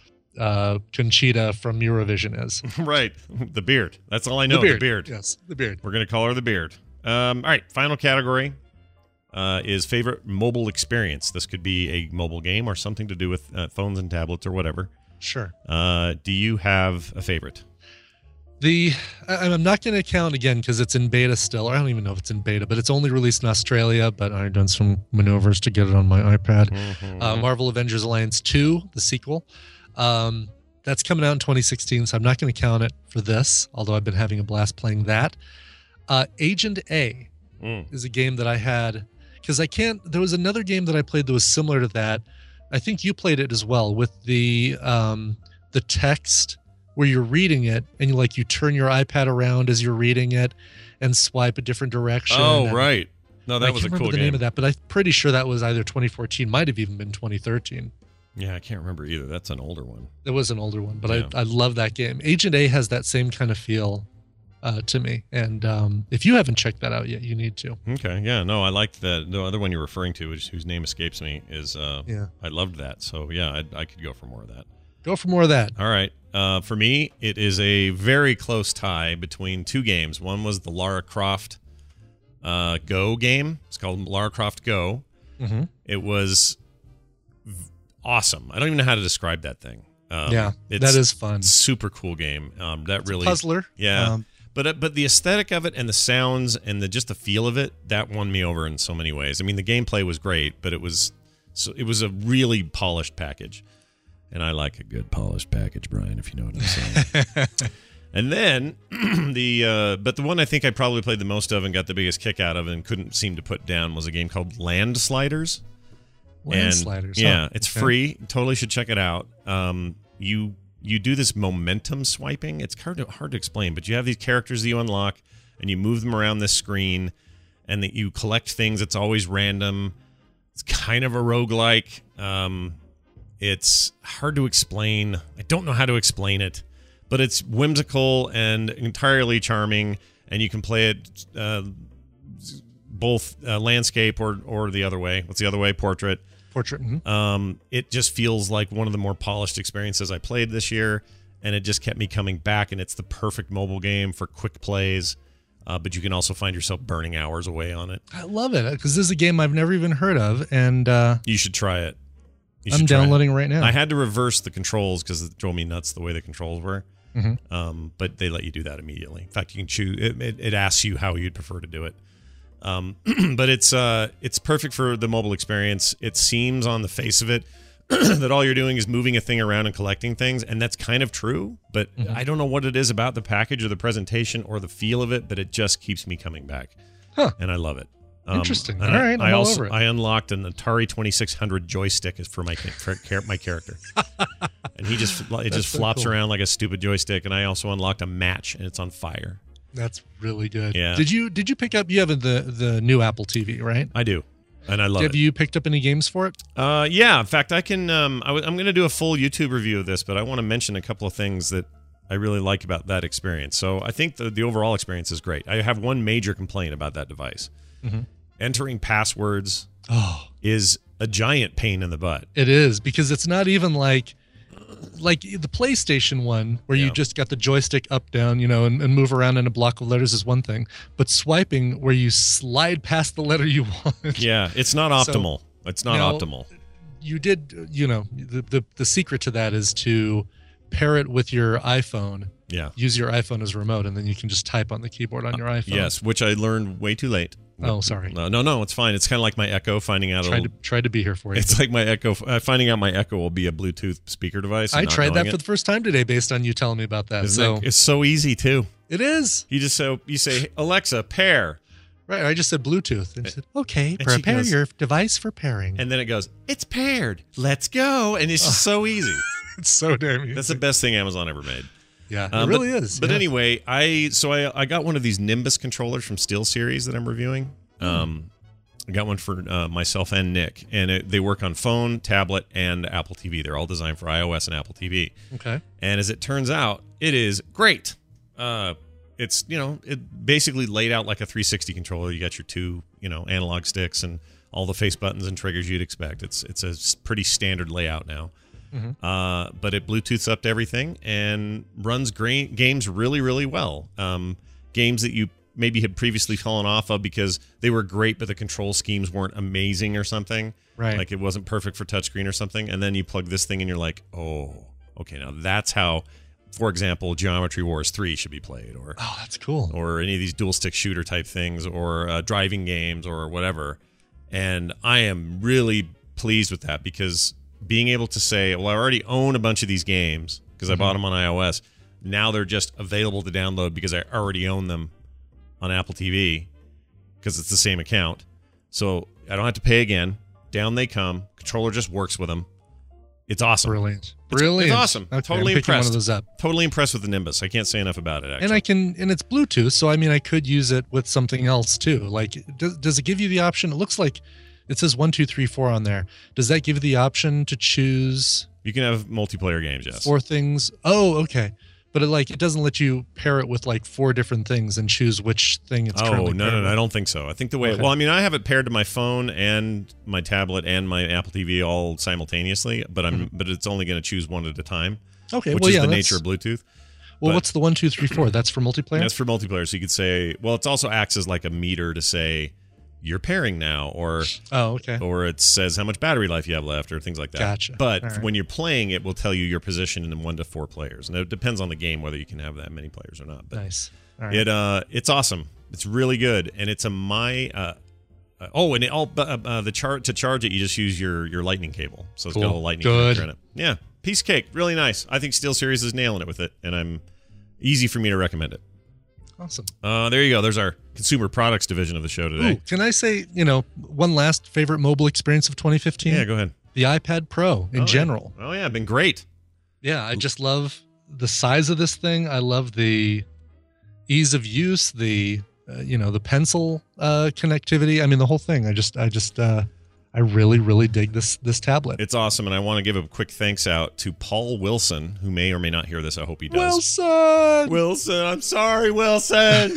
Conchita from Eurovision is. Right, the beard. That's all I know. The beard. Yes, the beard. We're gonna call her the beard. All right, final category is favorite mobile experience. This could be a mobile game or something to do with phones and tablets or whatever. Sure. Do you have a favorite? I'm not going to count again because it's in beta still. I don't even know if it's in beta, but it's only released in Australia. But I've done some maneuvers to get it on my iPad. Marvel Avengers Alliance 2, the sequel. That's coming out in 2016, so I'm not going to count it for this, although I've been having a blast playing that. Agent A is a game that I had because there was another game that I played that was similar to that. I think you played it as well with the text where you're reading it and you turn your iPad around as you're reading it and swipe a different direction. Oh, right. No, that was a cool game. I can't remember the name of that, but I'm pretty sure that was either 2014, might have even been 2013. Yeah, I can't remember either. That's an older one. It was an older one, but Yeah. I love that game. Agent A has that same kind of feel to me. And if you haven't checked that out yet, you need to. Okay, yeah, no, I liked that. The other one you're referring to, whose name escapes me, is Yeah. I loved that. So yeah, I could go for more of that. Go for more of that. All right, for me, it is a very close tie between two games. One was the Lara Croft Go game. It's called Lara Croft Go. Mm-hmm. It was awesome. I don't even know how to describe that thing. Yeah, it's that is fun. Super cool game. That really Puzzler. Yeah. But the aesthetic of it and the sounds and just the feel of it, that won me over in so many ways. I mean, the gameplay was great, but it was a really polished package. And I like a good polished package, Brian, if you know what I'm saying. And then but the one I think I probably played the most of and got the biggest kick out of and couldn't seem to put down was a game called Land Sliders. Sliders. Yeah, huh? it's Okay. free. Totally should check it out. You do this momentum swiping. It's hard to explain, but you have these characters that you unlock, and you move them around this screen, and that you collect things. It's always random. It's kind of a roguelike. It's hard to explain. I don't know how to explain it, but it's whimsical and entirely charming, and you can play it both landscape or the other way. What's the other way? Portrait. Portrait. Mm-hmm. It just feels like one of the more polished experiences I played this year, and it just kept me coming back, and it's the perfect mobile game for quick plays, but you can also find yourself burning hours away on it. I love it because this is a game I've never even heard of, and You should try it. I'm downloading right now. I had to reverse the controls because it drove me nuts the way the controls were. Mm-hmm. But they let you do that immediately. In fact, you can choose. It asks you how you'd prefer to do it. But it's perfect for the mobile experience. It seems on the face of it that all you're doing is moving a thing around and collecting things, and that's kind of true. But I don't know what it is about the package or the presentation or the feel of it, but it just keeps me coming back. Huh. And I love it. Interesting. And All right, I'm all over it. I unlocked an Atari 2600 joystick for my character, and he just flops cool. around like a stupid joystick. And I also unlocked a match, and it's on fire. That's really good. Yeah. Did you pick up? You have the new Apple TV, right? I do, and I love Have it. you picked up any games for it? Yeah. In fact, I can. I'm going to do a full YouTube review of this, but I want to mention a couple of things that I really like about that experience. So I think the overall experience is great. I have one major complaint about that device. Mm-hmm. Entering passwords is a giant pain in the butt. It is, because it's not even like the PlayStation one where you just got the joystick up, down, and move around in a block of letters is one thing, but swiping where you slide past the letter you want. Yeah, it's not optimal. It's not optimal. You did, the secret to that is to pair it with your iPhone. Yeah. Use your iPhone as a remote, and then you can just type on the keyboard on your iPhone. Yes, which I learned way too late. Oh, sorry. No, it's fine. It's kind of like my Echo finding out. Tried to be here for you. It's like my Echo finding out my Echo will be a Bluetooth speaker device. I tried that for the first time today, based on you telling me about that. It's so easy too. It is. You say Alexa, pair. Right. I just said Bluetooth, and she said, "Okay, prepare your device for pairing." And then it goes, "It's paired. Let's go!" And it's just so easy. It's so damn easy. That's the best thing Amazon ever made. Yeah, it really is. But anyway, I got one of these Nimbus controllers from SteelSeries that I'm reviewing. I got one for myself and Nick, and they work on phone, tablet, and Apple TV. They're all designed for iOS and Apple TV. Okay. And as it turns out, it is great. It's it basically laid out like a 360 controller. You got your two analog sticks and all the face buttons and triggers you'd expect. It's a pretty standard layout now. Mm-hmm. But it Bluetooths up to everything and runs games really, really well. Games that you maybe had previously fallen off of because they were great, but the control schemes weren't amazing or something. Right. Like it wasn't perfect for touchscreen or something. And then you plug this thing and you're like, oh, okay, now that's how, for example, Geometry Wars 3 should be played. Or that's cool. Or any of these dual stick shooter type things, or driving games or whatever. And I am really pleased with that, because being able to say, well, I already own a bunch of these games because I bought them on iOS. Now they're just available to download because I already own them on Apple TV because it's the same account. So I don't have to pay again. Down they come. Controller just works with them. It's awesome. Brilliant. It's awesome. Okay, totally I'm picking impressed. one of those up. Totally impressed with the Nimbus. I can't say enough about it, actually. And it's Bluetooth, so I mean, I could use it with something else too. Like, does it give you the option? It looks like it says 1, 2, 3, 4 on there. Does that give you the option to choose? You can have multiplayer games, yes. 4 things. Oh, okay. But it doesn't let you pair it with like 4 different things and choose which thing it's currently paired with. I don't think so. I think the way Okay. well, I mean, I have it paired to my phone and my tablet and my Apple TV all simultaneously, but it's only going to choose one at a time. Okay, which is the nature of Bluetooth. Well, But- what's the 1, 2, 3, 4? That's for multiplayer. That's for multiplayer. So you could say, well, it also acts as like a meter to say you're pairing now, or okay. or it says how much battery life you have left, or things like that. Gotcha. But All right. when you're playing, it will tell you your position in 1 to 4 players, and it depends on the game whether you can have that many players or not. But Nice. All right. it's awesome. It's really good, and it's a to charge it, you just use your lightning cable. So it's got a Cool. little lightning Good. connector in it. Yeah, piece of cake, really nice. I think SteelSeries is nailing it with it, and I'm easy for me to recommend it. Awesome. There you go. There's our consumer products division of the show today. Ooh, can I say, one last favorite mobile experience of 2015? Yeah, go ahead. The iPad Pro in general. Oh yeah, been great. Yeah, I just love the size of this thing. I love the ease of use, the pencil connectivity. I mean, the whole thing. I really, really dig this tablet. It's awesome, and I want to give a quick thanks out to Paul Wilson, who may or may not hear this. I hope he does. Wilson, I'm sorry, Wilson.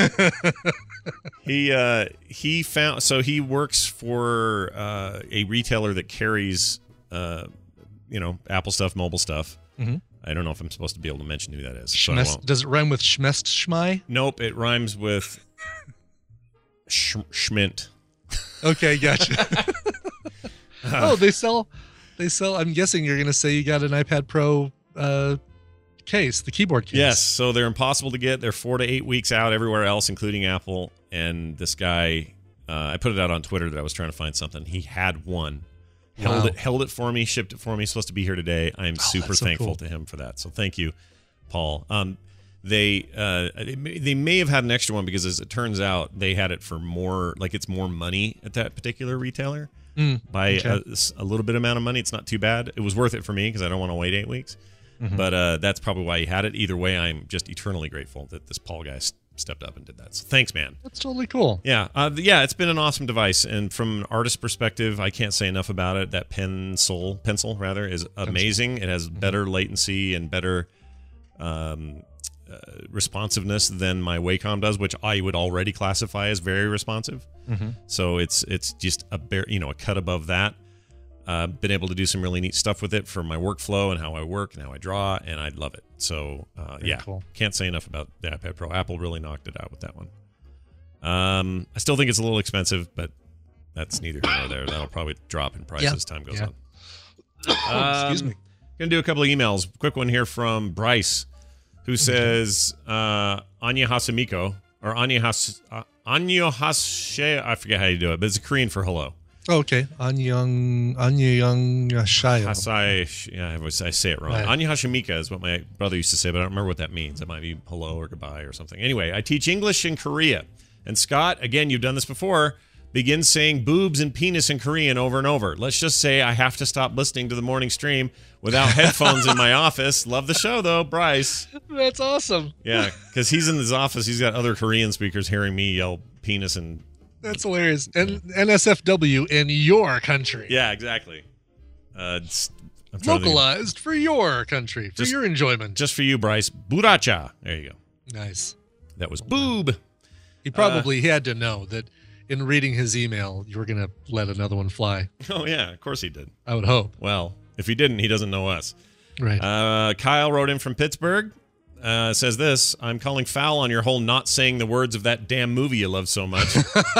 He found, so he works for a retailer that carries Apple stuff, mobile stuff. Mm-hmm. I don't know if I'm supposed to be able to mention who that is. So I won't. Does it rhyme with Schmest Schmai? Nope, it rhymes with Schmint. Okay, gotcha. Oh, they sell. I'm guessing you're going to say you got an iPad Pro case, the keyboard case. Yes, so they're impossible to get. They're 4 to 8 weeks out everywhere else, including Apple. And this guy, I put it out on Twitter that I was trying to find something. He had one. Wow. Held it for me, shipped it for me. Supposed to be here today. I am super thankful to him for that. So thank you, Paul. They may have had an extra one because, as it turns out, they had it for more, like it's more money at that particular retailer by a little bit amount of money. It's not too bad. It was worth it for me because I don't want to wait 8 weeks. Mm-hmm. But that's probably why he had it. Either way, I'm just eternally grateful that this Paul guy stepped up and did that. So thanks, man. That's totally cool. Yeah. It's been an awesome device. And from an artist perspective, I can't say enough about it. That pencil is amazing. It has better latency and better responsiveness than my Wacom does, which I would already classify as very responsive. Mm-hmm. So it's just a cut above that. Been able to do some really neat stuff with it for my workflow and how I work and how I draw, and I love it. So cool. Can't say enough about the iPad Pro. Apple really knocked it out with that one. I still think it's a little expensive, but that's neither here nor there. That'll probably drop in price as time goes on. Excuse me. Gonna do a couple of emails. Quick one here from Bryce, who says Anya Hasamiko or Anya Hashe. I forget how you do it, but it's Korean for hello. Oh, okay. Anyang Shayo. I say it wrong. Right. Anya Hashimika is what my brother used to say, but I don't remember what that means. It might be hello or goodbye or something. Anyway, I teach English in Korea. And Scott, again, you've done this before, begins saying boobs and penis in Korean over and over. Let's just say I have to stop listening to the morning stream without headphones in my office. Love the show, though, Bryce. That's awesome. Yeah, because he's in his office. He's got other Korean speakers hearing me yell penis and... That's hilarious. And NSFW in your country. Yeah, exactly. Localized for your country, for your enjoyment. Just for you, Bryce. Buracha. There you go. Nice. That was boob. He probably had to know that in reading his email, you were going to let another one fly. Oh, yeah. Of course he did. I would hope. Well, if he didn't, he doesn't know us. Right. Kyle wrote in from Pittsburgh. Says this, I'm calling foul on your whole not saying the words of that damn movie you love so much.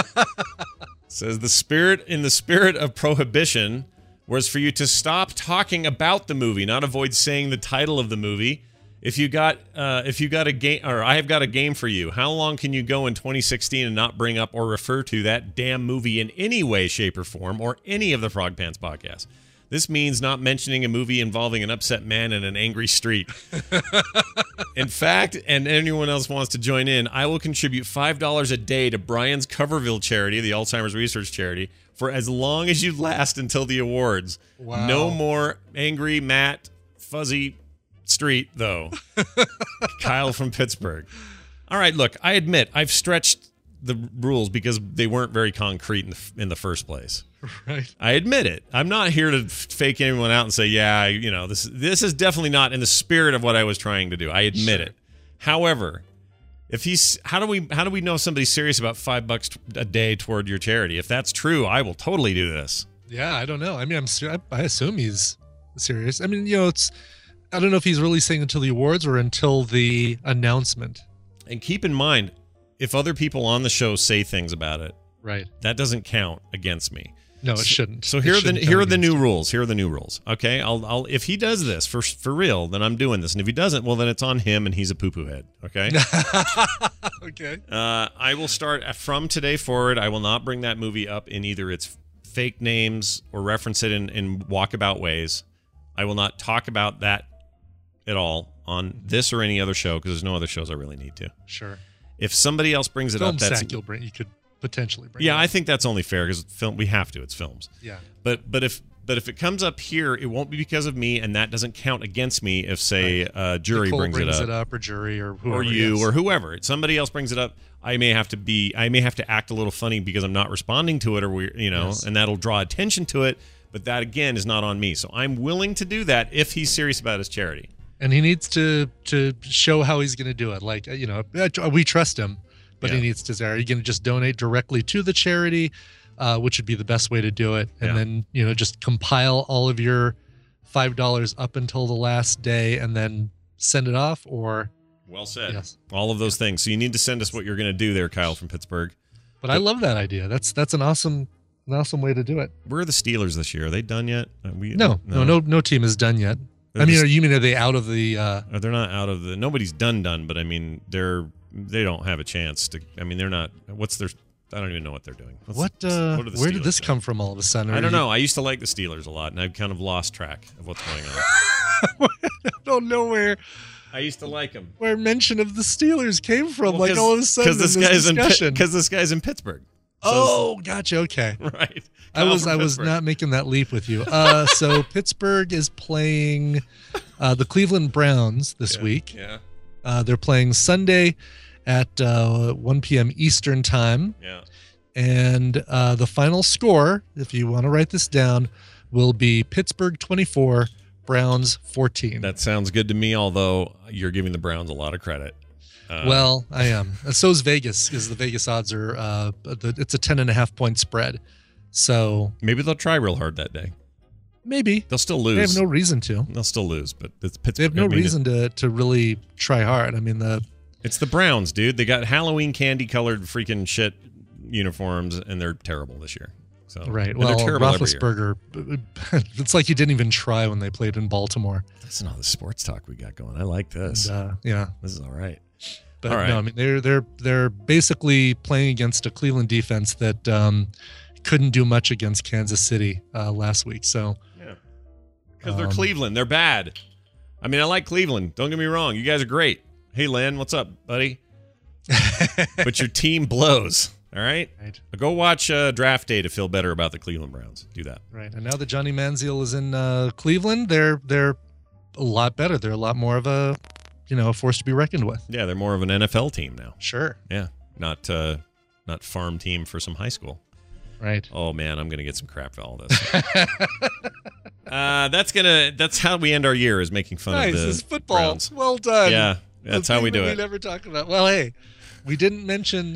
Says the spirit of prohibition was for you to stop talking about the movie, not avoid saying the title of the movie. If you got a game, or I have got a game for you. How long can you go in 2016 and not bring up or refer to that damn movie in any way, shape, or form, or any of the Frog Pants podcasts? This means not mentioning a movie involving an upset man in an angry street. In fact, and anyone else wants to join in, I will contribute $5 a day to Brian's Coverville charity, the Alzheimer's research charity, for as long as you last until the awards. Wow. No more angry, Matt, fuzzy street, though. Kyle from Pittsburgh. All right, look, I admit I've stretched the rules because they weren't very concrete in the first place. Right. I admit it. I'm not here to fake anyone out and say, yeah, this is definitely not in the spirit of what I was trying to do. I admit it. However, how do we know somebody's serious about $5 a day toward your charity? If that's true, I will totally do this. Yeah, I don't know. I mean, I assume he's serious. I mean, I don't know if he's really saying until the awards or until the announcement. And keep in mind, if other people on the show say things about it, right, that doesn't count against me. No, it shouldn't. So here are the new rules. Here are the new rules. Okay, I'll if he does this for real, then I'm doing this, and if he doesn't, well, then it's on him, and he's a poo-poo head. Okay. Okay. I will start from today forward. I will not bring that movie up in either its fake names or reference it in walkabout ways. I will not talk about that at all on this or any other show because there's no other shows I really need to. Sure. If somebody else brings it up, that's you could potentially bring. Yeah, I think that's only fair because we have to. It's films. Yeah. But if But if it comes up here, it won't be because of me, and that doesn't count against me if, say, jury Nicole brings it up, or jury, or whoever, or you, yes. or whoever. Somebody else brings it up. I may have to act a little funny because I'm not responding to it, or Yes. and that'll draw attention to it. But that again is not on me. So I'm willing to do that if he's serious about his charity. And he needs to show how he's going to do it. Like, we trust him, but Yeah. he needs to say, are you going to just donate directly to the charity? Which would be the best way to do it. And then, just compile all of your $5 up until the last day and then send it off, or Well said. Yes. All of those things. So you need to send us what you're going to do there, Kyle from Pittsburgh. But I love that idea. That's an awesome way to do it. Where are the Steelers this year? Are they done yet? No team is done yet. They're I mean, just- are they out of the? They're not out of the. Nobody's done. But I mean, they don't have a chance to. I mean, they're not. What's their? I don't even know what they're doing. What? What are the Where did Steelers this doing? come from all of a sudden? I don't know. I used to like the Steelers a lot, and I've kind of lost track of what's going on. I don't know I used to like them. where mention of the Steelers came from. Like all of a sudden, because this guy's in Pittsburgh. So- Oh, gotcha. Okay. right. I was Pittsburgh. not making that leap with you. So Pittsburgh is playing the Cleveland Browns this week. Yeah. They're playing Sunday at 1 p.m. Eastern time. Yeah. And the final score, if you want to write this down, will be Pittsburgh 24, Browns 14. That sounds good to me. Although you're giving the Browns a lot of credit. Well, I am. And so is Vegas, because the Vegas odds are it's a 10.5 point spread. So Maybe they'll try real hard that day. maybe They'll still lose. they have no reason to. They'll still lose, but it's Pittsburgh. They have no I mean, reason to really try hard. I mean, It's the Browns, dude. They got Halloween candy colored freaking shit uniforms, and they're terrible this year. So right. and Well, they're terrible every year. Roethlisberger, it's like he didn't even try when they played in Baltimore. Listen to all the sports talk we got going. I like this. And, yeah. This is all right. But All right. no, I mean they're basically playing against a Cleveland defense that couldn't do much against Kansas City last week. So Yeah. Because they're Cleveland. They're bad. I mean, I like Cleveland. Don't get me wrong. You guys are great. Hey, Len, what's up, buddy? But your team blows. All right? right, Go watch Draft Day to feel better about the Cleveland Browns. Do that. right. And now that Johnny Manziel is in Cleveland, they're a lot better. They're a lot more of a force to be reckoned with. Yeah, they're more of an NFL team now. Sure. Yeah. Not farm team for some high school. Right. Oh man, I'm gonna get some crap for all this. That's how we end our year, is making fun Nice. of the It's football. Browns. Well done. Yeah, that's The how we thing do that it. We never talk about. Well, hey, we didn't mention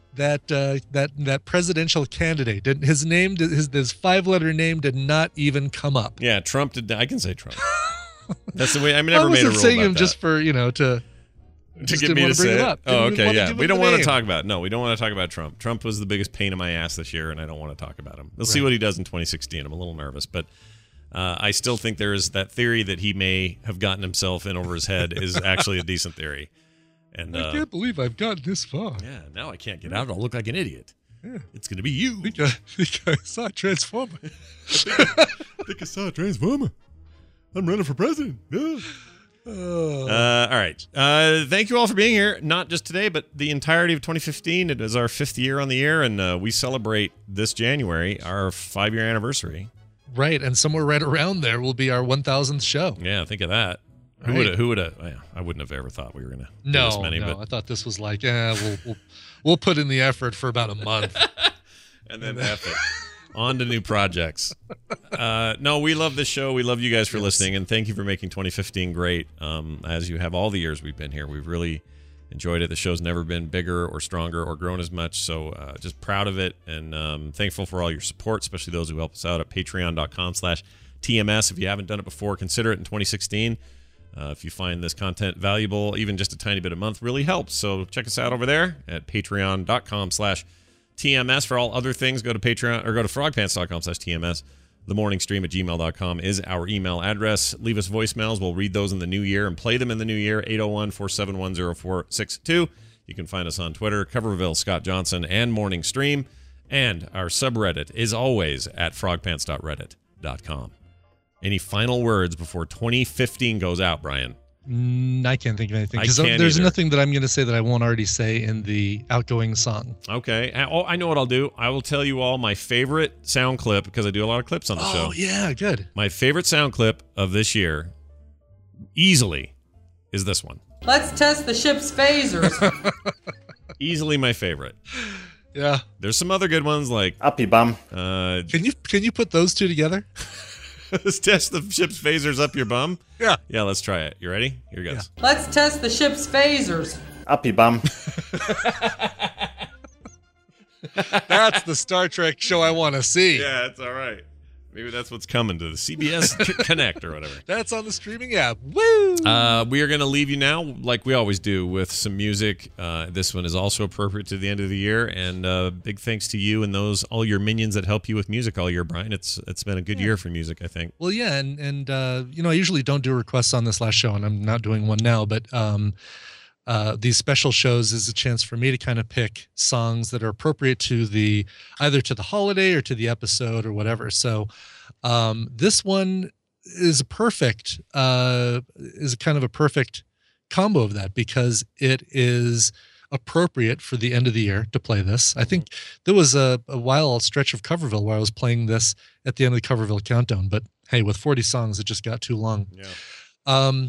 that presidential candidate. His name, his 5-letter name, did not even come up. Yeah, Trump did. I can say Trump. That's the way. I never I made a wasn't rule saying about him that. just for to to just get didn't me want to to bring say it it. up. Oh, Didn't even okay, want to yeah. give We him don't the want to name. talk about. No, we don't want to talk about Trump. Trump was the biggest pain in my ass this year, and I don't want to talk about him. We'll see Right. what he does in 2016. I'm a little nervous, but I still think there is that theory that he may have gotten himself in over his head is actually a decent theory. And I can't believe I've gotten this far. yeah, now I can't get out. I'll look like an idiot. It's going to be you. I think I saw Transformer. I think I saw a Transformer. I'm running for president. Yeah. Oh. All right. Thank you all for being here. Not just today, but the entirety of 2015. It is our 5th year on the air, and we celebrate this January our 5-year anniversary. Right, and somewhere right around there will be our 1,000th show. Yeah, think of that. Right. Who would have? Yeah, I wouldn't have ever thought we were going to do No, this many, no, but I thought this was like, we'll put in the effort for about a month. and then F it. On to new projects. No, we love this show. We love you guys for listening, and thank you for making 2015 great. As you have all the years we've been here, we've really enjoyed it. The show's never been bigger or stronger or grown as much, so just proud of it, and thankful for all your support, especially those who help us out at patreon.com/TMS. If you haven't done it before, consider it in 2016. If you find this content valuable, even just a tiny bit a month really helps. So check us out over there at patreon.com/TMS. For all other things, go to Patreon or go to frogpants.com/TMS. themorningstream@gmail.com is our email address. Leave us voicemails. We'll read those in the new year and play them in the new year. 801-471-0462. You can find us on Twitter, Coverville, Scott Johnson, and Morning Stream. And our subreddit is always at frogpants.reddit.com. Any final words before 2015 goes out, Brian? I can't think of anything I because can't there's either. nothing that I'm going to say that I won't already say in the outgoing song. Okay. I know what I'll do. I will tell you all my favorite sound clip because I do a lot of clips on the show. Oh yeah, good. My favorite sound clip of this year, easily, is this one. Let's test the ship's phasers. Easily my favorite. Yeah. There's some other good ones like Up you bum. Can you put those two together? let's test the ship's phasers up your bum. Yeah. Yeah, let's try it. You ready? Here goes. Let's test the ship's phasers. Up you bum. That's the Star Trek show I want to see. Yeah, it's all right. Maybe that's what's coming to the CBS Connect or whatever. That's on the streaming app. Woo! We are going to leave you now, like we always do, with some music. This one is also appropriate to the end of the year, and big thanks to you and all your minions that help you with music all year, Brian. It's been a good year for music, I think. Well, yeah, and I usually don't do requests on this last show, and I'm not doing one now, but these special shows is a chance for me to kind of pick songs that are appropriate to either to the holiday or to the episode or whatever. So this one is is kind of a perfect combo of that because it is appropriate for the end of the year to play this. I think there was a stretch of Coverville where I was playing this at the end of the Coverville countdown, but hey, with 40 songs, it just got too long. Yeah.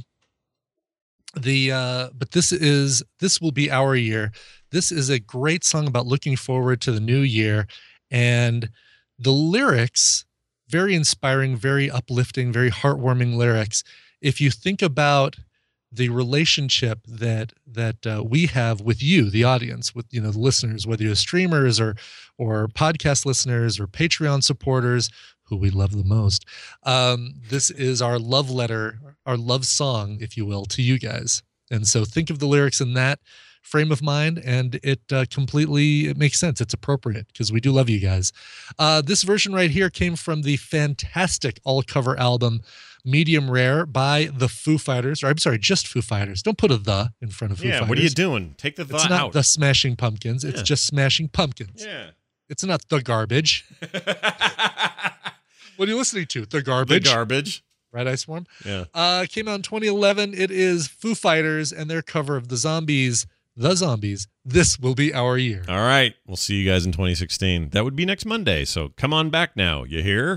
But this will be our year. This is a great song about looking forward to the new year, and the lyrics, very inspiring, very uplifting, very heartwarming lyrics. If you think about the relationship that we have with you, the audience, with the listeners, whether you're streamers or podcast listeners or Patreon supporters, who we love the most. This is our love letter, our love song, if you will, to you guys. And so think of the lyrics in that frame of mind, and it makes sense. It's appropriate because we do love you guys. This version right here came from the fantastic all-cover album Medium Rare by the Foo Fighters, or I'm sorry, just Foo Fighters. Don't put a "the" in front of Foo Fighters. Yeah, what are you doing? Take the It's "the" not out. the Smashing Pumpkins. It's Yeah. just Smashing Pumpkins. Yeah. It's not the Garbage. What are you listening to? The The Garbage. garbage. Right, Ice Form? Yeah. Came out in 2011. It is Foo Fighters and their cover of The Zombies. This will be our year. All right. We'll see you guys in 2016. That would be next Monday. So come on back now. You hear?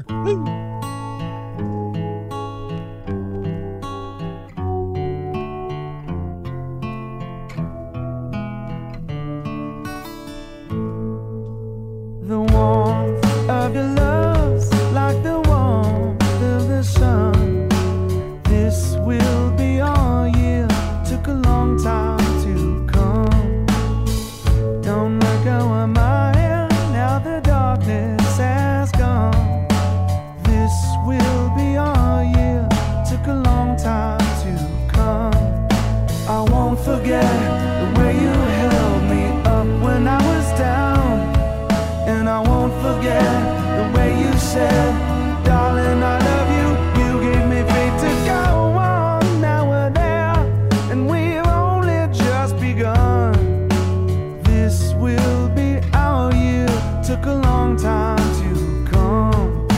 The warmth of your love's like the warmth of the sun. This will be our year. Took a long time to come. Don't look how I'm here. Now the darkness has gone. This will be our year. Took a long time to come. I won't forget the way you held me up when I was down. And I won't forget the way you said, darling, I love you. You gave me faith to go on. Now we're there, and we've only just begun. This will be our year. Took a long time to come.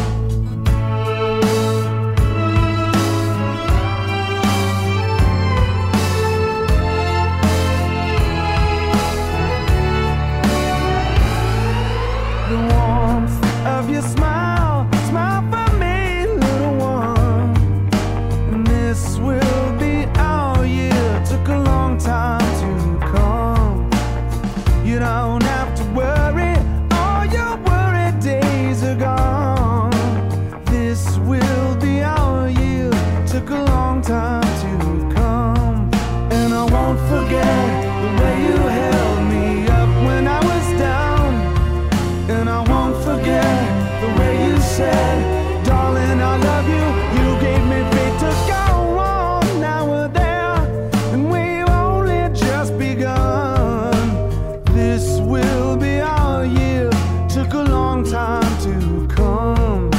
The warmth of your smile, smile for me, little one. And this will be our year. Took a long time to come. You don't have to worry, all your worried days are gone. This will be our year. Took a long time to come. And I won't forget the way you held me up when I was down. And I won't forget the way you said, darling, I love you. You gave me faith to go on. Now we're there, and we've only just begun. This will be our year. Took a long time to come.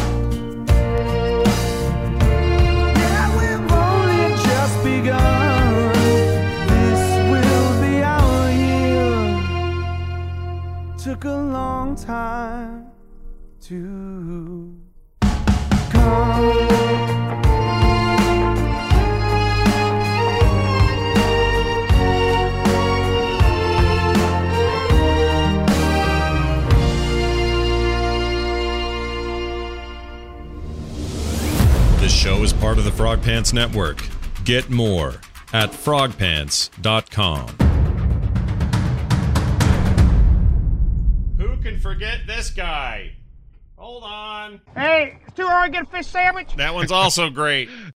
Yeah, we've only just begun. This will be our year. Took a long time to come. part of the Frog Pants Network. Get more at frogpants.com. Who can forget this guy? Hold on. Hey, it's too hard to get a fish sandwich. That one's also great.